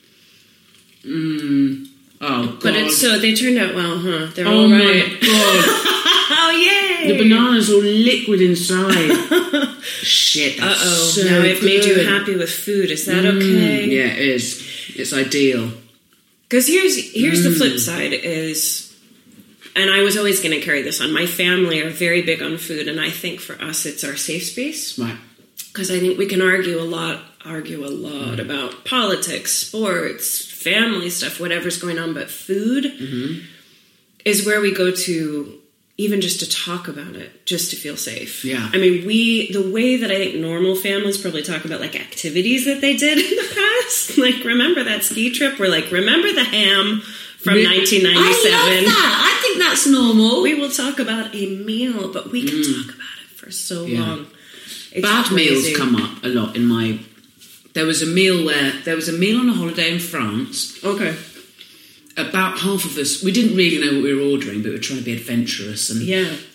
Oh, God. But they turned out well, huh? They're all right. Oh, my God. Oh, yay! The banana's all liquid inside. Shit, that's so now I've good. made you happy with food. Is that okay? Yeah, it is. It's ideal. Because here's the flip side is, and I was always going to carry this on, my family are very big on food, and I think for us it's our safe space. Right. because I think we can argue a lot about politics, sports, family stuff, whatever's going on, but food is where we go to, even just to talk about it, just to feel safe. Yeah. I mean, the way that I think normal families probably talk about, like, activities that they did in the past, like, remember that ski trip? We're like, remember the ham from 1997? I love that. I think that's normal. We will talk about a meal, but we can talk about it for so long. It's Bad crazy. meals come up a lot in my... There was a meal on a holiday in France. Okay. About half of us, we didn't really know what we were ordering, but we were trying to be adventurous, and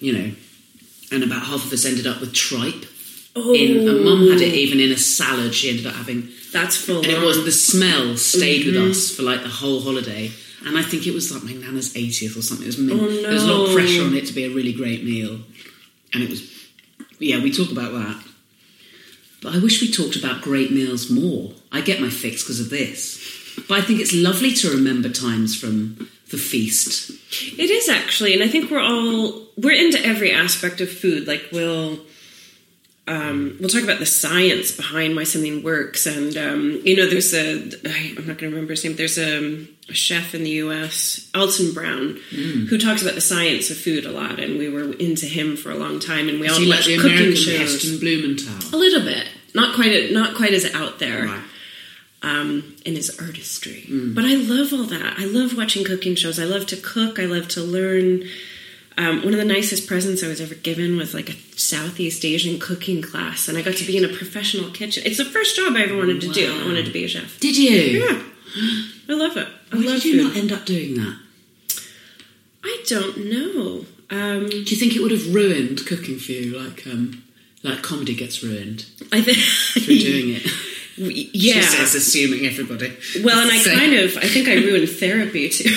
and about half of us ended up with tripe. And Mum had it even in a salad. She ended up having. That's full. And the smell stayed with us for like the whole holiday. And I think it was like my Nana's 80th or something. There was a lot of pressure on it to be a really great meal, and it was. Yeah, we talk about that. But I wish we talked about great meals more. I get my fix because of this. But I think it's lovely to remember times from the feast. It is, actually. And I think we're into every aspect of food. Like, we'll talk about the science behind why something works. And, I'm not going to remember his name. There's a chef in the US, Alton Brown, who talks about the science of food a lot. And we were into him for a long time. And we all watched cooking American shows. Heston Blumenthal? A little bit. Not quite as out there. Right. In his artistry. But I love all that. I love watching cooking shows. I love to cook. I love to learn. One of the nicest presents I was ever given was like a Southeast Asian cooking class, and I got to be in a professional kitchen. It's the first job I ever wanted to do. I wanted to be a chef. Did you? Yeah. I love it. Why did you not end up doing that? I don't know. Do you think it would have ruined cooking for you, like comedy gets ruined through doing it? Yeah. She says, assuming everybody. Well, and I think I ruined therapy too.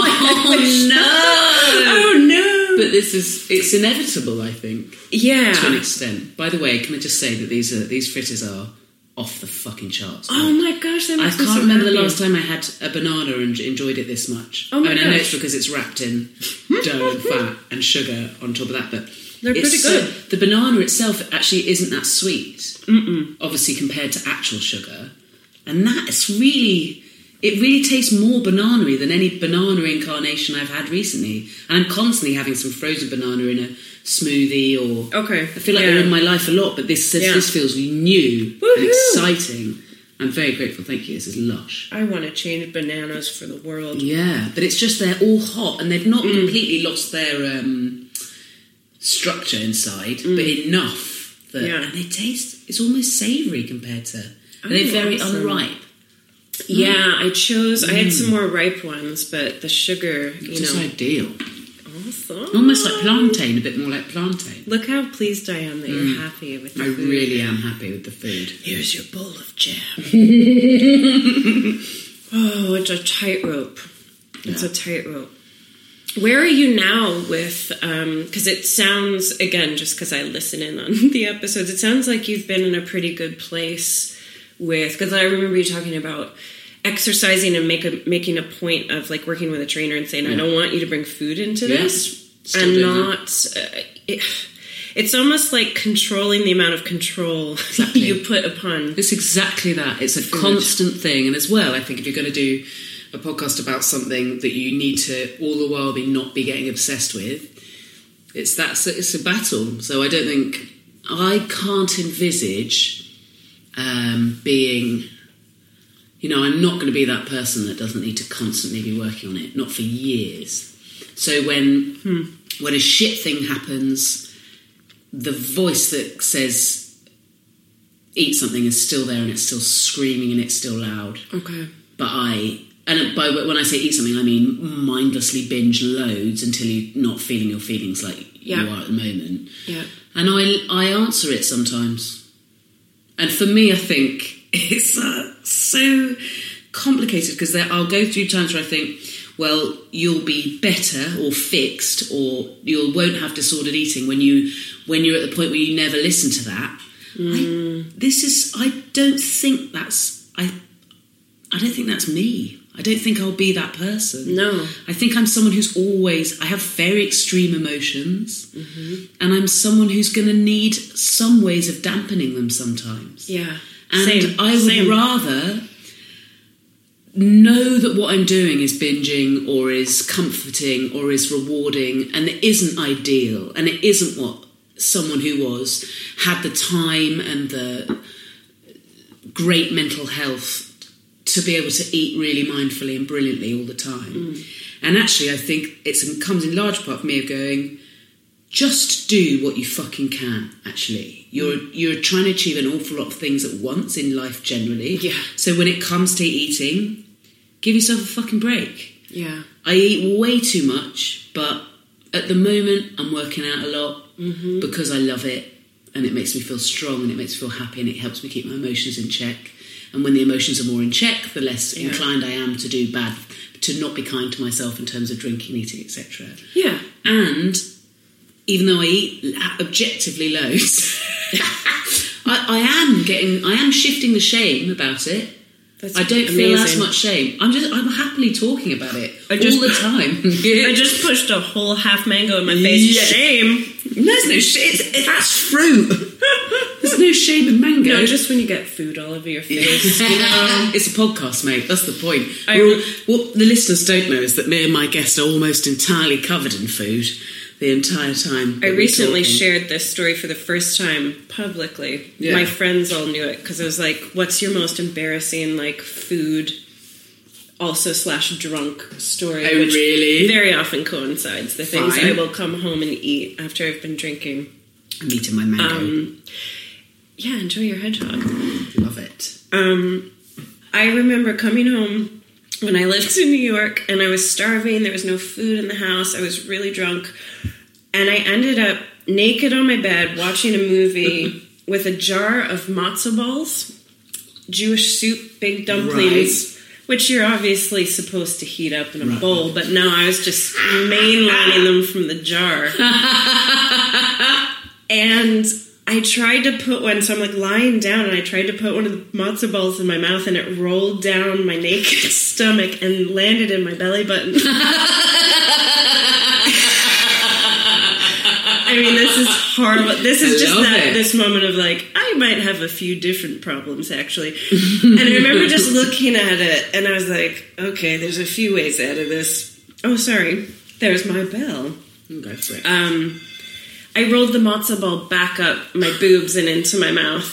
Oh no! But it's inevitable, I think. Yeah. To an extent. By the way, can I just say that these fritters are off the fucking charts. Oh my gosh, that I makes me can't so remember happy. the last time I had a banana and enjoyed it this much. Oh my I know gosh. it's because it's wrapped in dough and fat and sugar on top of that, but they're pretty good. The banana itself actually isn't that sweet, obviously compared to actual sugar, and that's really. It really tastes more banana-y than any banana incarnation I've had recently. And I'm constantly having some frozen banana in a smoothie or... Okay. I feel like they're in my life a lot, but this feels new and exciting. I'm very grateful. Thank you. This is lush. I want to change bananas for the world. Yeah, but it's just they're all hot and they've not completely lost their structure inside, but enough that... Yeah. And they taste... It's almost savoury compared to... They're very unripe. Yeah, I had some more ripe ones, but the sugar, It's ideal. Awesome. Almost like plantain, a bit more like plantain. Look how pleased I am that you're happy with the food. I really am happy with the food. Here's your bowl of jam. Oh, it's a tightrope. It's a tightrope. Where are you now with, because it sounds, again, just because I listen in on the episodes, it sounds like you've been in a pretty good place with, because I remember you talking about exercising and making a point of like working with a trainer and saying, I don't want you to bring food into this. And not, it's almost like controlling the amount of control you put upon. It's exactly that. It's a constant thing. And as well, I think if you're going to do a podcast about something that you need to all the while not be getting obsessed with, it's a battle. So I don't think, I can't envisage being, I'm not going to be that person that doesn't need to constantly be working on it, not for years. So when a shit thing happens, the voice that says eat something is still there and it's still screaming and it's still loud. Okay. But when I say eat something, I mean mindlessly binge loads until you're not feeling your feelings like you are at the moment. Yeah. And I answer it sometimes. And for me, I think it's so complicated because I'll go through times where I think, well, you'll be better or fixed or you won't have disordered eating when you're at the point where you never listen to that. I don't think that's me. I don't think I'll be that person. No. I think I'm someone who's I have very extreme emotions, and I'm someone who's going to need some ways of dampening them sometimes. Yeah. And I would rather know that what I'm doing is binging or is comforting or is rewarding, and it isn't ideal, and it isn't what someone who had the time and the great mental health to be able to eat really mindfully and brilliantly all the time. And actually, I think it comes in large part from me of going, just do what you fucking can, actually. You're trying to achieve an awful lot of things at once in life generally. Yeah. So when it comes to eating, give yourself a fucking break. Yeah. I eat way too much, but at the moment I'm working out a lot because I love it, and it makes me feel strong, and it makes me feel happy, and it helps me keep my emotions in check. And when the emotions are more in check, the less inclined I am to not be kind to myself in terms of drinking, eating, etc. Yeah. And even though I eat objectively loads, I am shifting the shame about it. I don't feel as much shame. I'm happily talking about it all the time. I just pushed a whole half mango in my face. Yeah. Shame. There's no shame. That's fruit. There's no shame in mango. No, just when you get food all over your face. You know? It's a podcast, mate. That's the point. What the listeners don't know is that me and my guest are almost entirely covered in food the entire time. I recently shared this story for the first time publicly. Yeah. My friends all knew it because I was like, what's your most embarrassing, like, food also / drunk story? Oh, which really? Very often coincides. The things I will come home and eat after I've been drinking. I'm eating my mango. Yeah, enjoy your hedgehog. Love it. I remember coming home when I lived in New York, and I was starving. There was no food in the house. I was really drunk. And I ended up naked on my bed watching a movie with a jar of matzo balls, Jewish soup, big dumplings, which you're obviously supposed to heat up in a bowl. But no, I was just mainlining them from the jar. And I tried to put one, so I'm like lying down, and I tried to put one of the matzo balls in my mouth, and it rolled down my naked stomach and landed in my belly button. I mean, this is horrible. This is just this moment of like, I might have a few different problems, actually. And I remember just looking at it, and I was like, okay, there's a few ways out of this. Oh, sorry. There's my bell. Go for it. I rolled the matzo ball back up my boobs and into my mouth.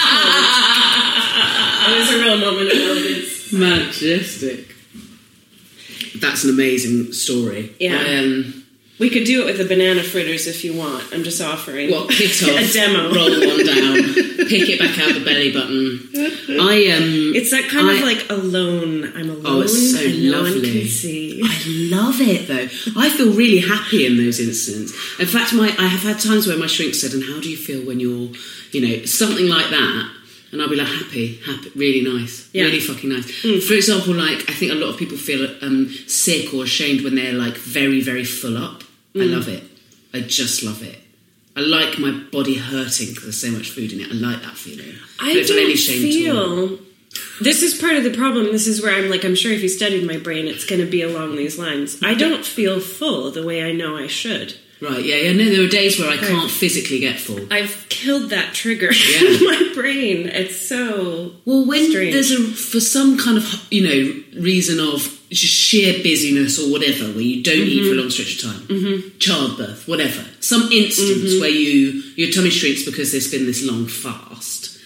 It was a real moment of elegance. Majestic. That's an amazing story. Yeah. We could do it with the banana fritters if you want. I'm just offering. Well, kick off. A demo. Roll one down. Pick it back out the belly button. It's that kind of like alone. I'm alone. Oh, it's so and lovely. No one can see. I love it though. I feel really happy in those instances. In fact, I have had times where my shrink said, "And how do you feel when you're, something like that?" And I'll be like, happy, really nice, really fucking nice. For example, like I think a lot of people feel sick or ashamed when they're like very, very full up. I love it. I just love it. I like my body hurting because there's so much food in it. I like that feeling. I don't feel any shame at all. This is part of the problem. This is where I'm like, I'm sure if you studied my brain, it's going to be along these lines. I don't feel full the way I know I should. Right, yeah. No, there are days where I can't physically get full. I've killed that trigger in my brain. It's so when strange. There's for some kind of, reason of just sheer busyness or whatever, where you don't eat for a long stretch of time, childbirth, whatever, some instance where your tummy shrinks because there's been this long fast,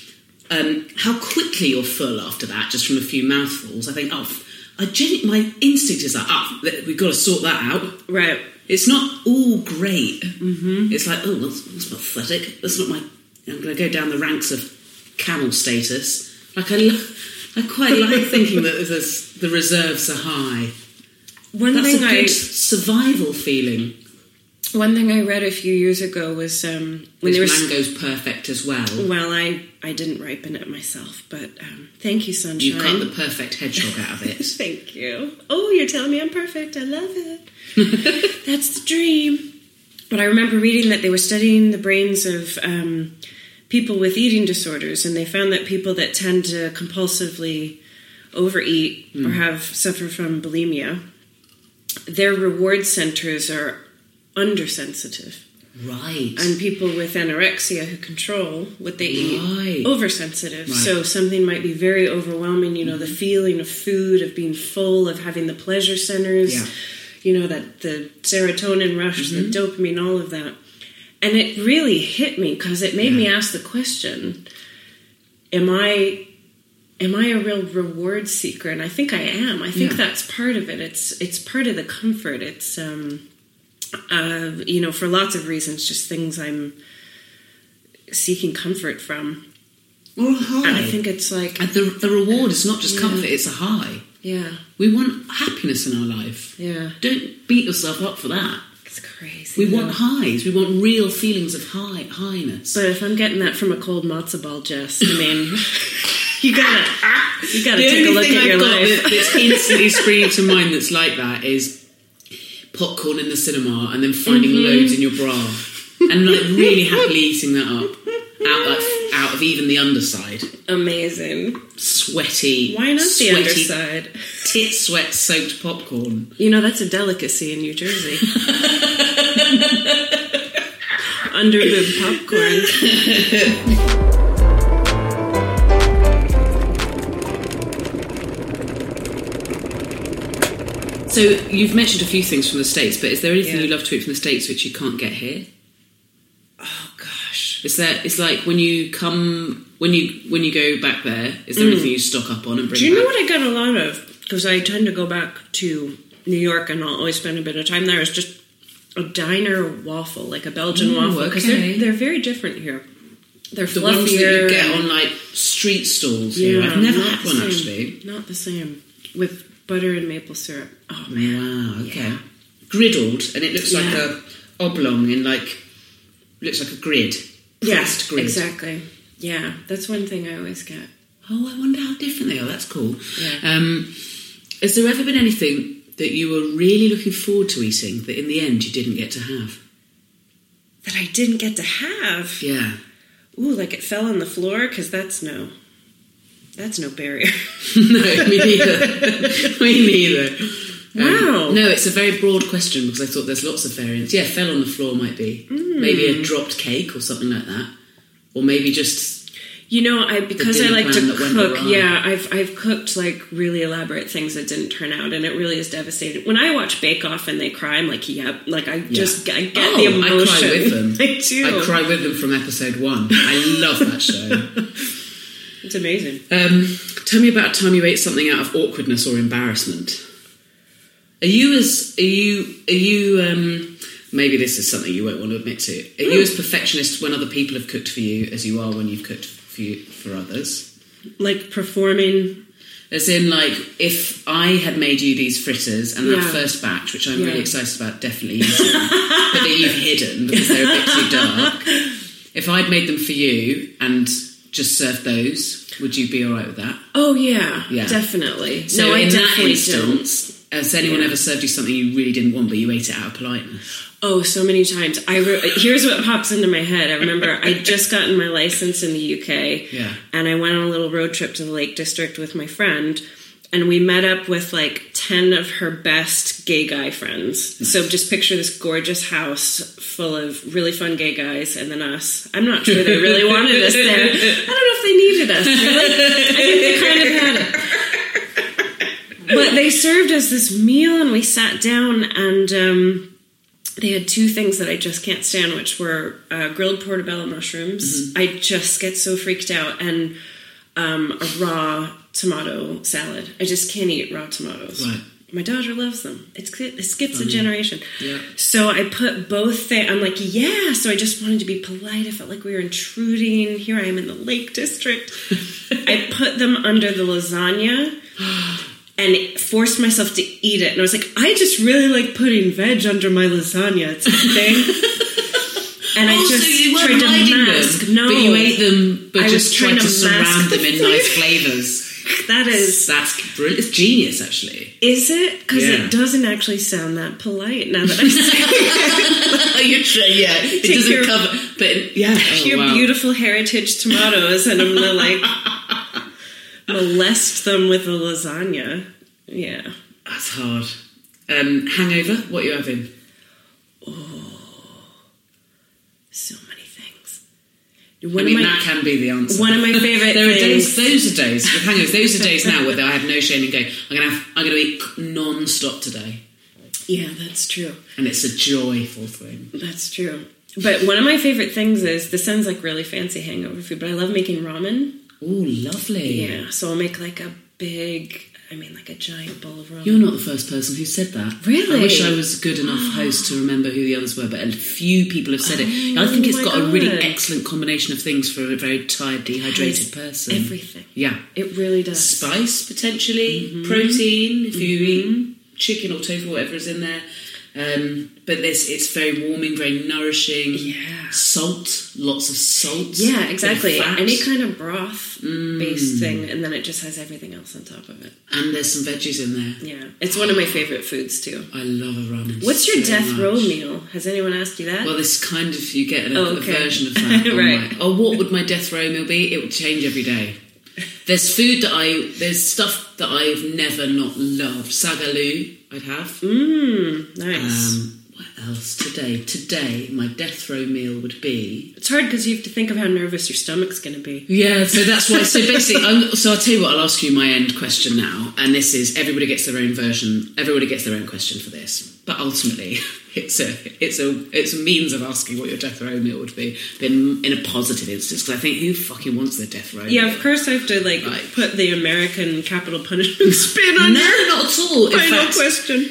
how quickly you're full after that, just from a few mouthfuls, I think, my instinct is like, we've got to sort that out. Right. It's not all great. It's like, that's pathetic. That's not my... I'm going to go down the ranks of camel status. Like, I quite like thinking that the reserves are high. That's a good survival feeling. One thing I read a few years ago was... when mango's perfect as well. Well, I didn't ripen it myself, but thank you, Sunshine. You got the perfect hedgehog out of it. Thank you. Oh, you're telling me I'm perfect. I love it. That's the dream. But I remember reading that they were studying the brains of people with eating disorders, and they found that people that tend to compulsively overeat or suffer from bulimia, their reward centers are undersensitive. Right. And people with anorexia who control what they eat, oversensitive. Right. So something might be very overwhelming, the feeling of food, of being full, of having the pleasure centers, that the serotonin rush, the dopamine, all of that. And it really hit me because it made me ask the question, am I a real reward seeker? And I think I am. I think that's part of it. It's part of the comfort. It's for lots of reasons, just things I'm seeking comfort from. Or a high. And I think it's like... And the reward is not just comfort, it's a high. Yeah. We want happiness in our life. Yeah. Don't beat yourself up for that. It's crazy. We want highs. We want real feelings of highness. But if I'm getting that from a cold matzo ball, Jess, I mean... You gotta take a look at your life. That's instantly springing to mind that's like that is popcorn in the cinema and then finding loads in your bra and like really happily eating that up out of even the underside. Amazing. Sweaty. Why not the underside? Tit sweat soaked popcorn. That's a delicacy in New Jersey. Underboob popcorn. So you've mentioned a few things from the States, but is there anything you love to eat from the States which you can't get here? Oh gosh. It's like when you go back there, is there anything you stock up on and bring back? Do you know what I got a lot of? Because I tend to go back to New York and I'll always spend a bit of time there. Is just a diner waffle, like a Belgian waffle. Because they're very different here. They're the fluffier. Ones that you get on like street stalls here. I've never had one actually. Not the same. With butter and maple syrup. Oh man! Wow. Okay. Yeah. Griddled, and it looks like a oblong in looks like a grid. Yes, grid. Exactly. Yeah, that's one thing I always get. Oh, I wonder how different they are. That's cool. Yeah. Has there ever been anything that you were really looking forward to eating that in the end you didn't get to have? That I didn't get to have? Yeah. Ooh, like it fell on the floor? Because that's no barrier. No, me neither. Me neither. Wow. No, it's a very broad question because I thought there's lots of variants. Yeah, fell on the floor might be. Maybe a dropped cake or something like that. Or maybe just... because I like to cook, I've cooked like really elaborate things that didn't turn out, and it really is devastating. When I watch Bake Off and they cry, I'm like, I get the emotion. I cry with them. I do. I cry with them from episode 1. I love that show. It's amazing. Tell me about a time you ate something out of awkwardness or embarrassment. Are you maybe this is something you won't want to admit to. Are you as perfectionist when other people have cooked for you as you are when you've cooked for others? Like performing? As in, like, if I had made you these fritters and that first batch, which I'm really excited about definitely eating, but that you've hidden because they're a bit too dark, if I'd made them for you and just served those, would you be all right with that? Oh, yeah. Definitely. So no, in I that definitely instance... Has anyone ever served you something you really didn't want, but you ate it out of politeness? Oh, so many times. Here's what pops into my head. I remember I'd just gotten my license in the UK, and I went on a little road trip to the Lake District with my friend, and we met up with like 10 of her best gay guy friends. Nice. So just picture this gorgeous house full of really fun gay guys, and then us. I'm not sure they really wanted us there. I don't know if they needed us, really. I think they kind of had it. But they served us this meal, and we sat down, and they had two things that I just can't stand, which were grilled portobello mushrooms. I just get so freaked out, and a raw tomato salad. I just can't eat raw tomatoes. Right. My daughter loves them. It skips a generation. Yeah. So I put both things. I'm like, yeah. So I just wanted to be polite. I felt like we were intruding. Here I am in the Lake District. I put them under the lasagna. And forced myself to eat it. And I was like, I just really like putting veg under my lasagna. It's a thing. And I just tried to mask. Them, no. But you ate them, but just tried to surround them in nice flavours. That's brilliant. It's genius, actually. Is it? Because it doesn't actually sound that polite now that I say it. It doesn't cover... But, your beautiful heritage tomatoes, and I'm like... molest them with a lasagna. Yeah. That's hard. Hangover, what are you having? Oh, so many things. That can be the answer. One of my favourite there things. Are days, those are days with hangovers. Those are days now where I have no shame in going, I'm going to eat non-stop today. Yeah, that's true. And it's a joyful thing. That's true. But one of my favourite things is, this sounds like really fancy hangover food, but I love making ramen. Oh, lovely. Yeah, so I'll make like a giant bowl of ramen. You're not the first person who said that. Really? I wish I was a good enough host to remember who the others were, but a few people have said it. I think it's got a really excellent combination of things for a very tired, dehydrated person. Everything. Yeah. It really does. Spice, potentially. Protein, if you eat chicken or tofu, whatever is in there. But it's very warming, very nourishing. Yeah. Salt, lots of salt. Yeah, exactly. Any kind of broth-based thing, and then it just has everything else on top of it. And there's some veggies in there. Yeah. It's one of my favourite foods, too. I love a ramen. What's your so death much. row meal? Has anyone asked you that? Well, this kind of, you get a version of that. Right. What would my death row meal be? It would change every day. There's stuff that I've never not loved. Sagaloo, I'd have. Nice. What else? Today, my death row meal would be... It's hard because you have to think of how nervous your stomach's going to be. Yeah, so that's why... So basically, so I'll tell you what, I'll ask you my end question now. And this is, everybody gets their own version. Everybody gets their own question for this. But ultimately, it's a means of asking what your death row meal would be, but in a positive instance, because I think who fucking wants their death row Yeah, meal? of course I have to put the American capital punishment spin on No, not at all. In final fact, question.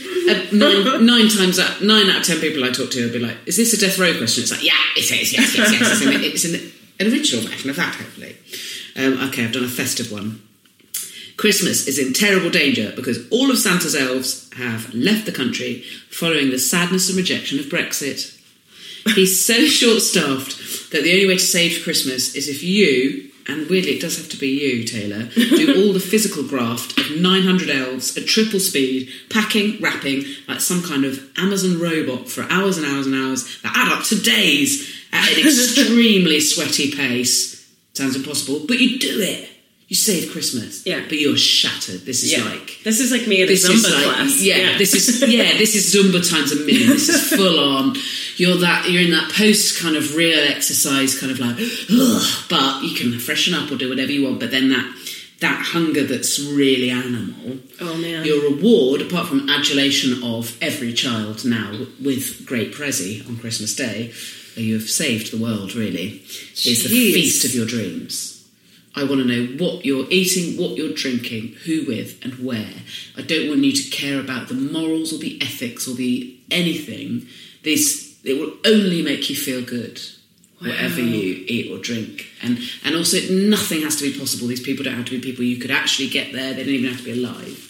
9 out of 10 people I talk to will be like, is this a death row question? It's like, yeah, it is, yes. It's in an original version of that, hopefully. Okay, I've done a festive one. Christmas is in terrible danger because all of Santa's elves have left the country following the sadness and rejection of Brexit. He's so short-staffed that the only way to save Christmas is if you, and weirdly it does have to be you, Taylor, do all the physical graft of 900 elves at triple speed, packing, wrapping, like some kind of Amazon robot for hours and hours and hours that add up to days at an extremely sweaty pace. Sounds impossible, but you do it. You save Christmas, but you're shattered. This is like me at a Zumba class. This is Zumba times a million. This is full on. You're in that post kind of real exercise, kind of like, ugh, but you can freshen up or do whatever you want. But then that hunger that's really animal. Oh man! Your reward, apart from adulation of every child now with great Prezi on Christmas Day, you have saved the world. Really, is the feast of your dreams. I want to know what you're eating, what you're drinking, who with, and where. I don't want you to care about the morals or the ethics or the anything. It will only make you feel good, whatever you eat or drink. And also, nothing has to be possible. These people don't have to be people. You could actually get there. They don't even have to be alive.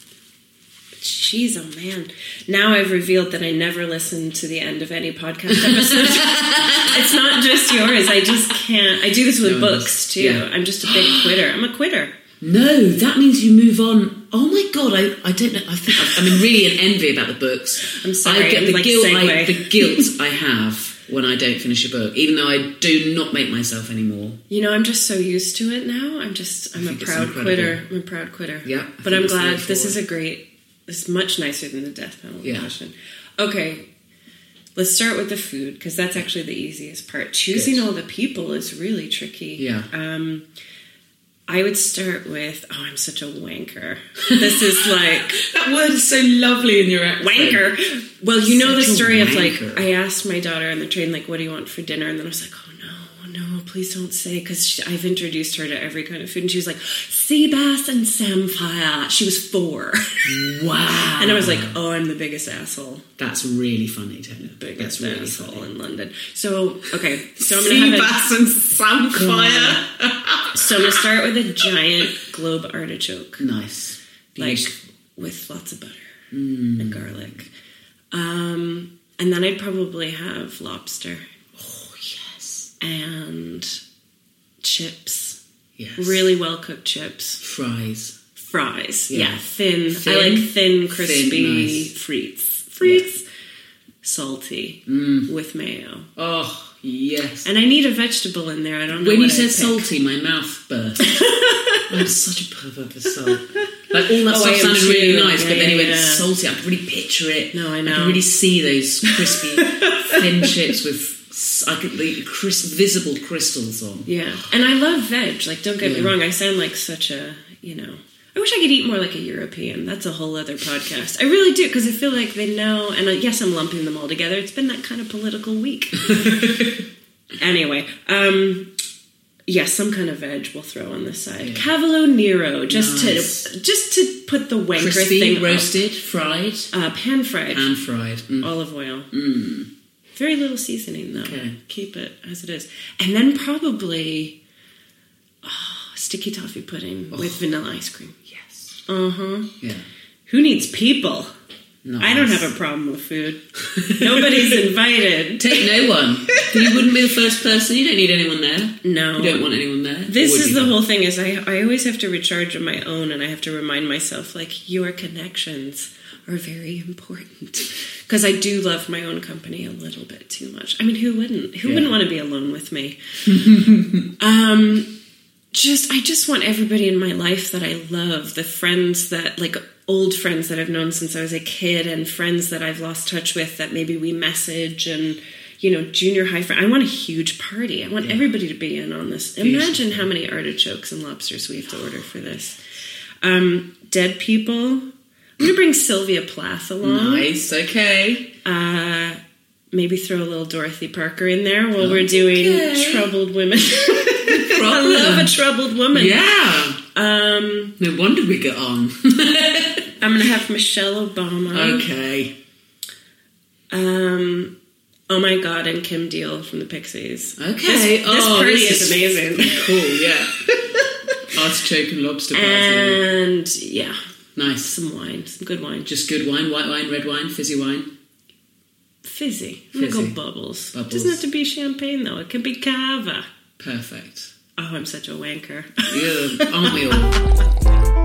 Jeez, oh man. Now I've revealed that I never listen to the end of any podcast episode. It's not just yours. I just can't. I do this with books too. Yeah. I'm just a big quitter. I'm a quitter. No, that means you move on. Oh my God, I don't know. I think I'm really in envy about the books. I'm sorry. I get the guilt I have when I don't finish a book, even though I do not make myself anymore. You know, I'm just so used to it now. I'm a proud quitter. I'm a proud quitter. Yeah. But I'm glad this is much nicer than the death penalty question. Okay, let's start with the food, because that's actually the easiest part. Choosing all the people is really tricky. Yeah. I would start with, I'm such a wanker. This is like... That word is so lovely in your accent. Wanker. Well, you know the story of wanker. I asked my daughter on the train, what do you want for dinner? And then I was like, no, please don't say, because I've introduced her to every kind of food. And she was like, sea bass and samphire. She was 4. Wow. And I was like, I'm the biggest asshole. That's really funny, Taylor. Biggest really asshole funny. In London. So I'm going to have sea bass and samphire. So I'm going to start with a giant globe artichoke. Nice. With lots of butter and garlic. And then I'd probably have lobster. And chips. Yes. Really well-cooked chips. Fries. Yeah, thin. I like thin, crispy nice. frites. Salty with mayo. Oh, Yes. And I need a vegetable in there. I don't know. When what you said I'd pick. salty, my mouth burst. I'm such a pervert for salt. Like, all that Oh, stuff I am sounded too. really nice, Yeah, but then he yeah, went yeah. salty. I could really picture it. No, I know. I can really see those crispy, thin chips with the visible crystals on. Yeah. And I love veg. Like, don't get me Yeah. wrong. I sound like such a, I wish I could eat more like a European. That's a whole other podcast. I really do, because I feel like they know, and yes, I'm lumping them all together. It's been that kind of political week. Anyway, some kind of veg we'll throw on this side. Yeah. Cavolo Nero, just to put the wanker crispy, thing roasted, up. fried? Pan-fried. Pan-fried. Mm. Olive oil. Mm. Very little seasoning, though. Okay. Keep it as it is. And then probably sticky toffee pudding with vanilla ice cream. Yes. Uh-huh. Yeah. Who needs people? Nice. I don't have a problem with food. Nobody's invited. Take no one. You wouldn't be the first person. You don't need anyone there. No. You don't want anyone there. This is the whole thing, is I always have to recharge on my own, and I have to remind myself, like, your connections are very important. Because I do love my own company a little bit too much. I mean, who wouldn't? Who wouldn't want to be alone with me? I just want everybody in my life that I love, the friends that, like, old friends that I've known since I was a kid, and friends that I've lost touch with that maybe we message, and, junior high friend. I want a huge party. I want everybody to be in on this. Imagine how many artichokes and lobsters we have to order for this. Dead people. I'm going to bring Sylvia Plath along. Nice, okay. Maybe throw a little Dorothy Parker in there while we're doing Troubled Women. I love a troubled woman. Yeah. No wonder we get on. I'm going to have Michelle Obama. Okay. Oh my God, and Kim Deal from the Pixies. Okay. This party is amazing. Cool, yeah. Artichoke and lobster party. And, yeah. Nice. Some wine. Some good wine. Just good wine, white wine, red wine, fizzy wine? Fizzy. I'm going to go bubbles. It doesn't have to be champagne, though. It can be cava. Perfect. Oh, I'm such a wanker. Yeah, aren't we all?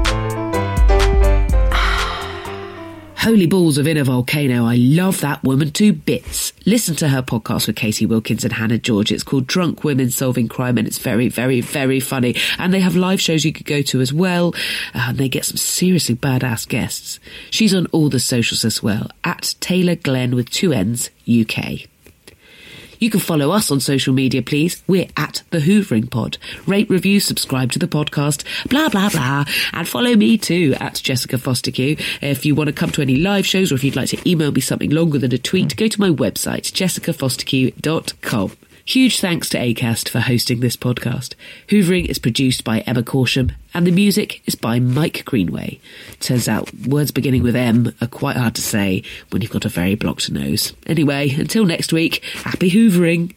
Holy balls of inner volcano, I love that woman to bits. Listen to her podcast with Casey Wilkins and Hannah George. It's called Drunk Women Solving Crime, and it's very, very, very funny. And they have live shows you could go to as well. And they get some seriously badass guests. She's on all the socials as well, at Taylor Glenn with 2 N's, UK. You can follow us on social media, please. We're at The Hoovering Pod. Rate, review, subscribe to the podcast, blah, blah, blah. And follow me too, at Jessica Fostekew. If you want to come to any live shows, or if you'd like to email me something longer than a tweet, go to my website, jessicafostekew.com. Huge thanks to Acast for hosting this podcast. Hoovering is produced by Emma Corsham, and the music is by Mike Greenway. Turns out words beginning with M are quite hard to say when you've got a very blocked nose. Anyway, until next week, happy hoovering.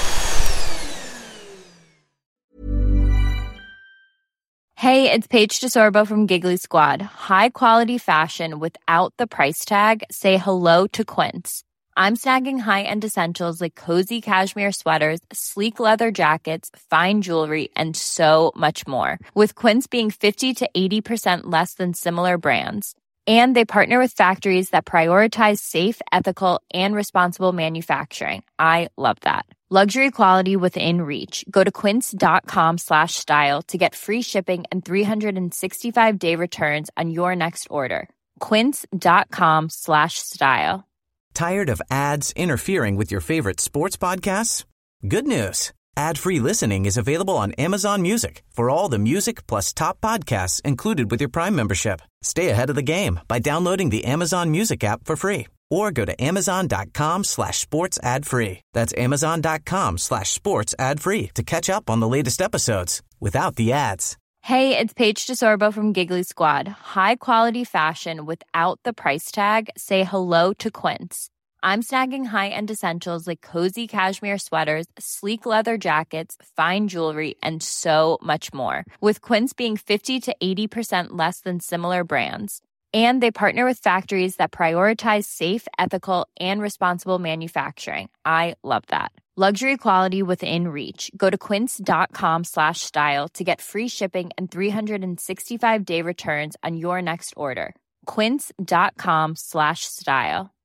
Hey, it's Paige DeSorbo from Giggly Squad. High quality fashion without the price tag. Say hello to Quince. I'm snagging high-end essentials like cozy cashmere sweaters, sleek leather jackets, fine jewelry, and so much more. With Quince being 50 to 80% less than similar brands. And they partner with factories that prioritize safe, ethical, and responsible manufacturing. I love that. Luxury quality within reach. Go to quince.com/style to get free shipping and 365-day returns on your next order. Quince.com/style. Tired of ads interfering with your favorite sports podcasts? Good news. Ad-free listening is available on Amazon Music for all the music plus top podcasts included with your Prime membership. Stay ahead of the game by downloading the Amazon Music app for free or go to amazon.com/sports ad free. That's amazon.com/sports ad free to catch up on the latest episodes without the ads. Hey, it's Paige DeSorbo from Giggly Squad. High quality fashion without the price tag. Say hello to Quince. I'm snagging high-end essentials like cozy cashmere sweaters, sleek leather jackets, fine jewelry, and so much more. With Quince being 50 to 80% less than similar brands. And they partner with factories that prioritize safe, ethical, and responsible manufacturing. I love that. Luxury quality within reach. Go to quince.com/style to get free shipping and 365-day returns on your next order. Quince.com/style.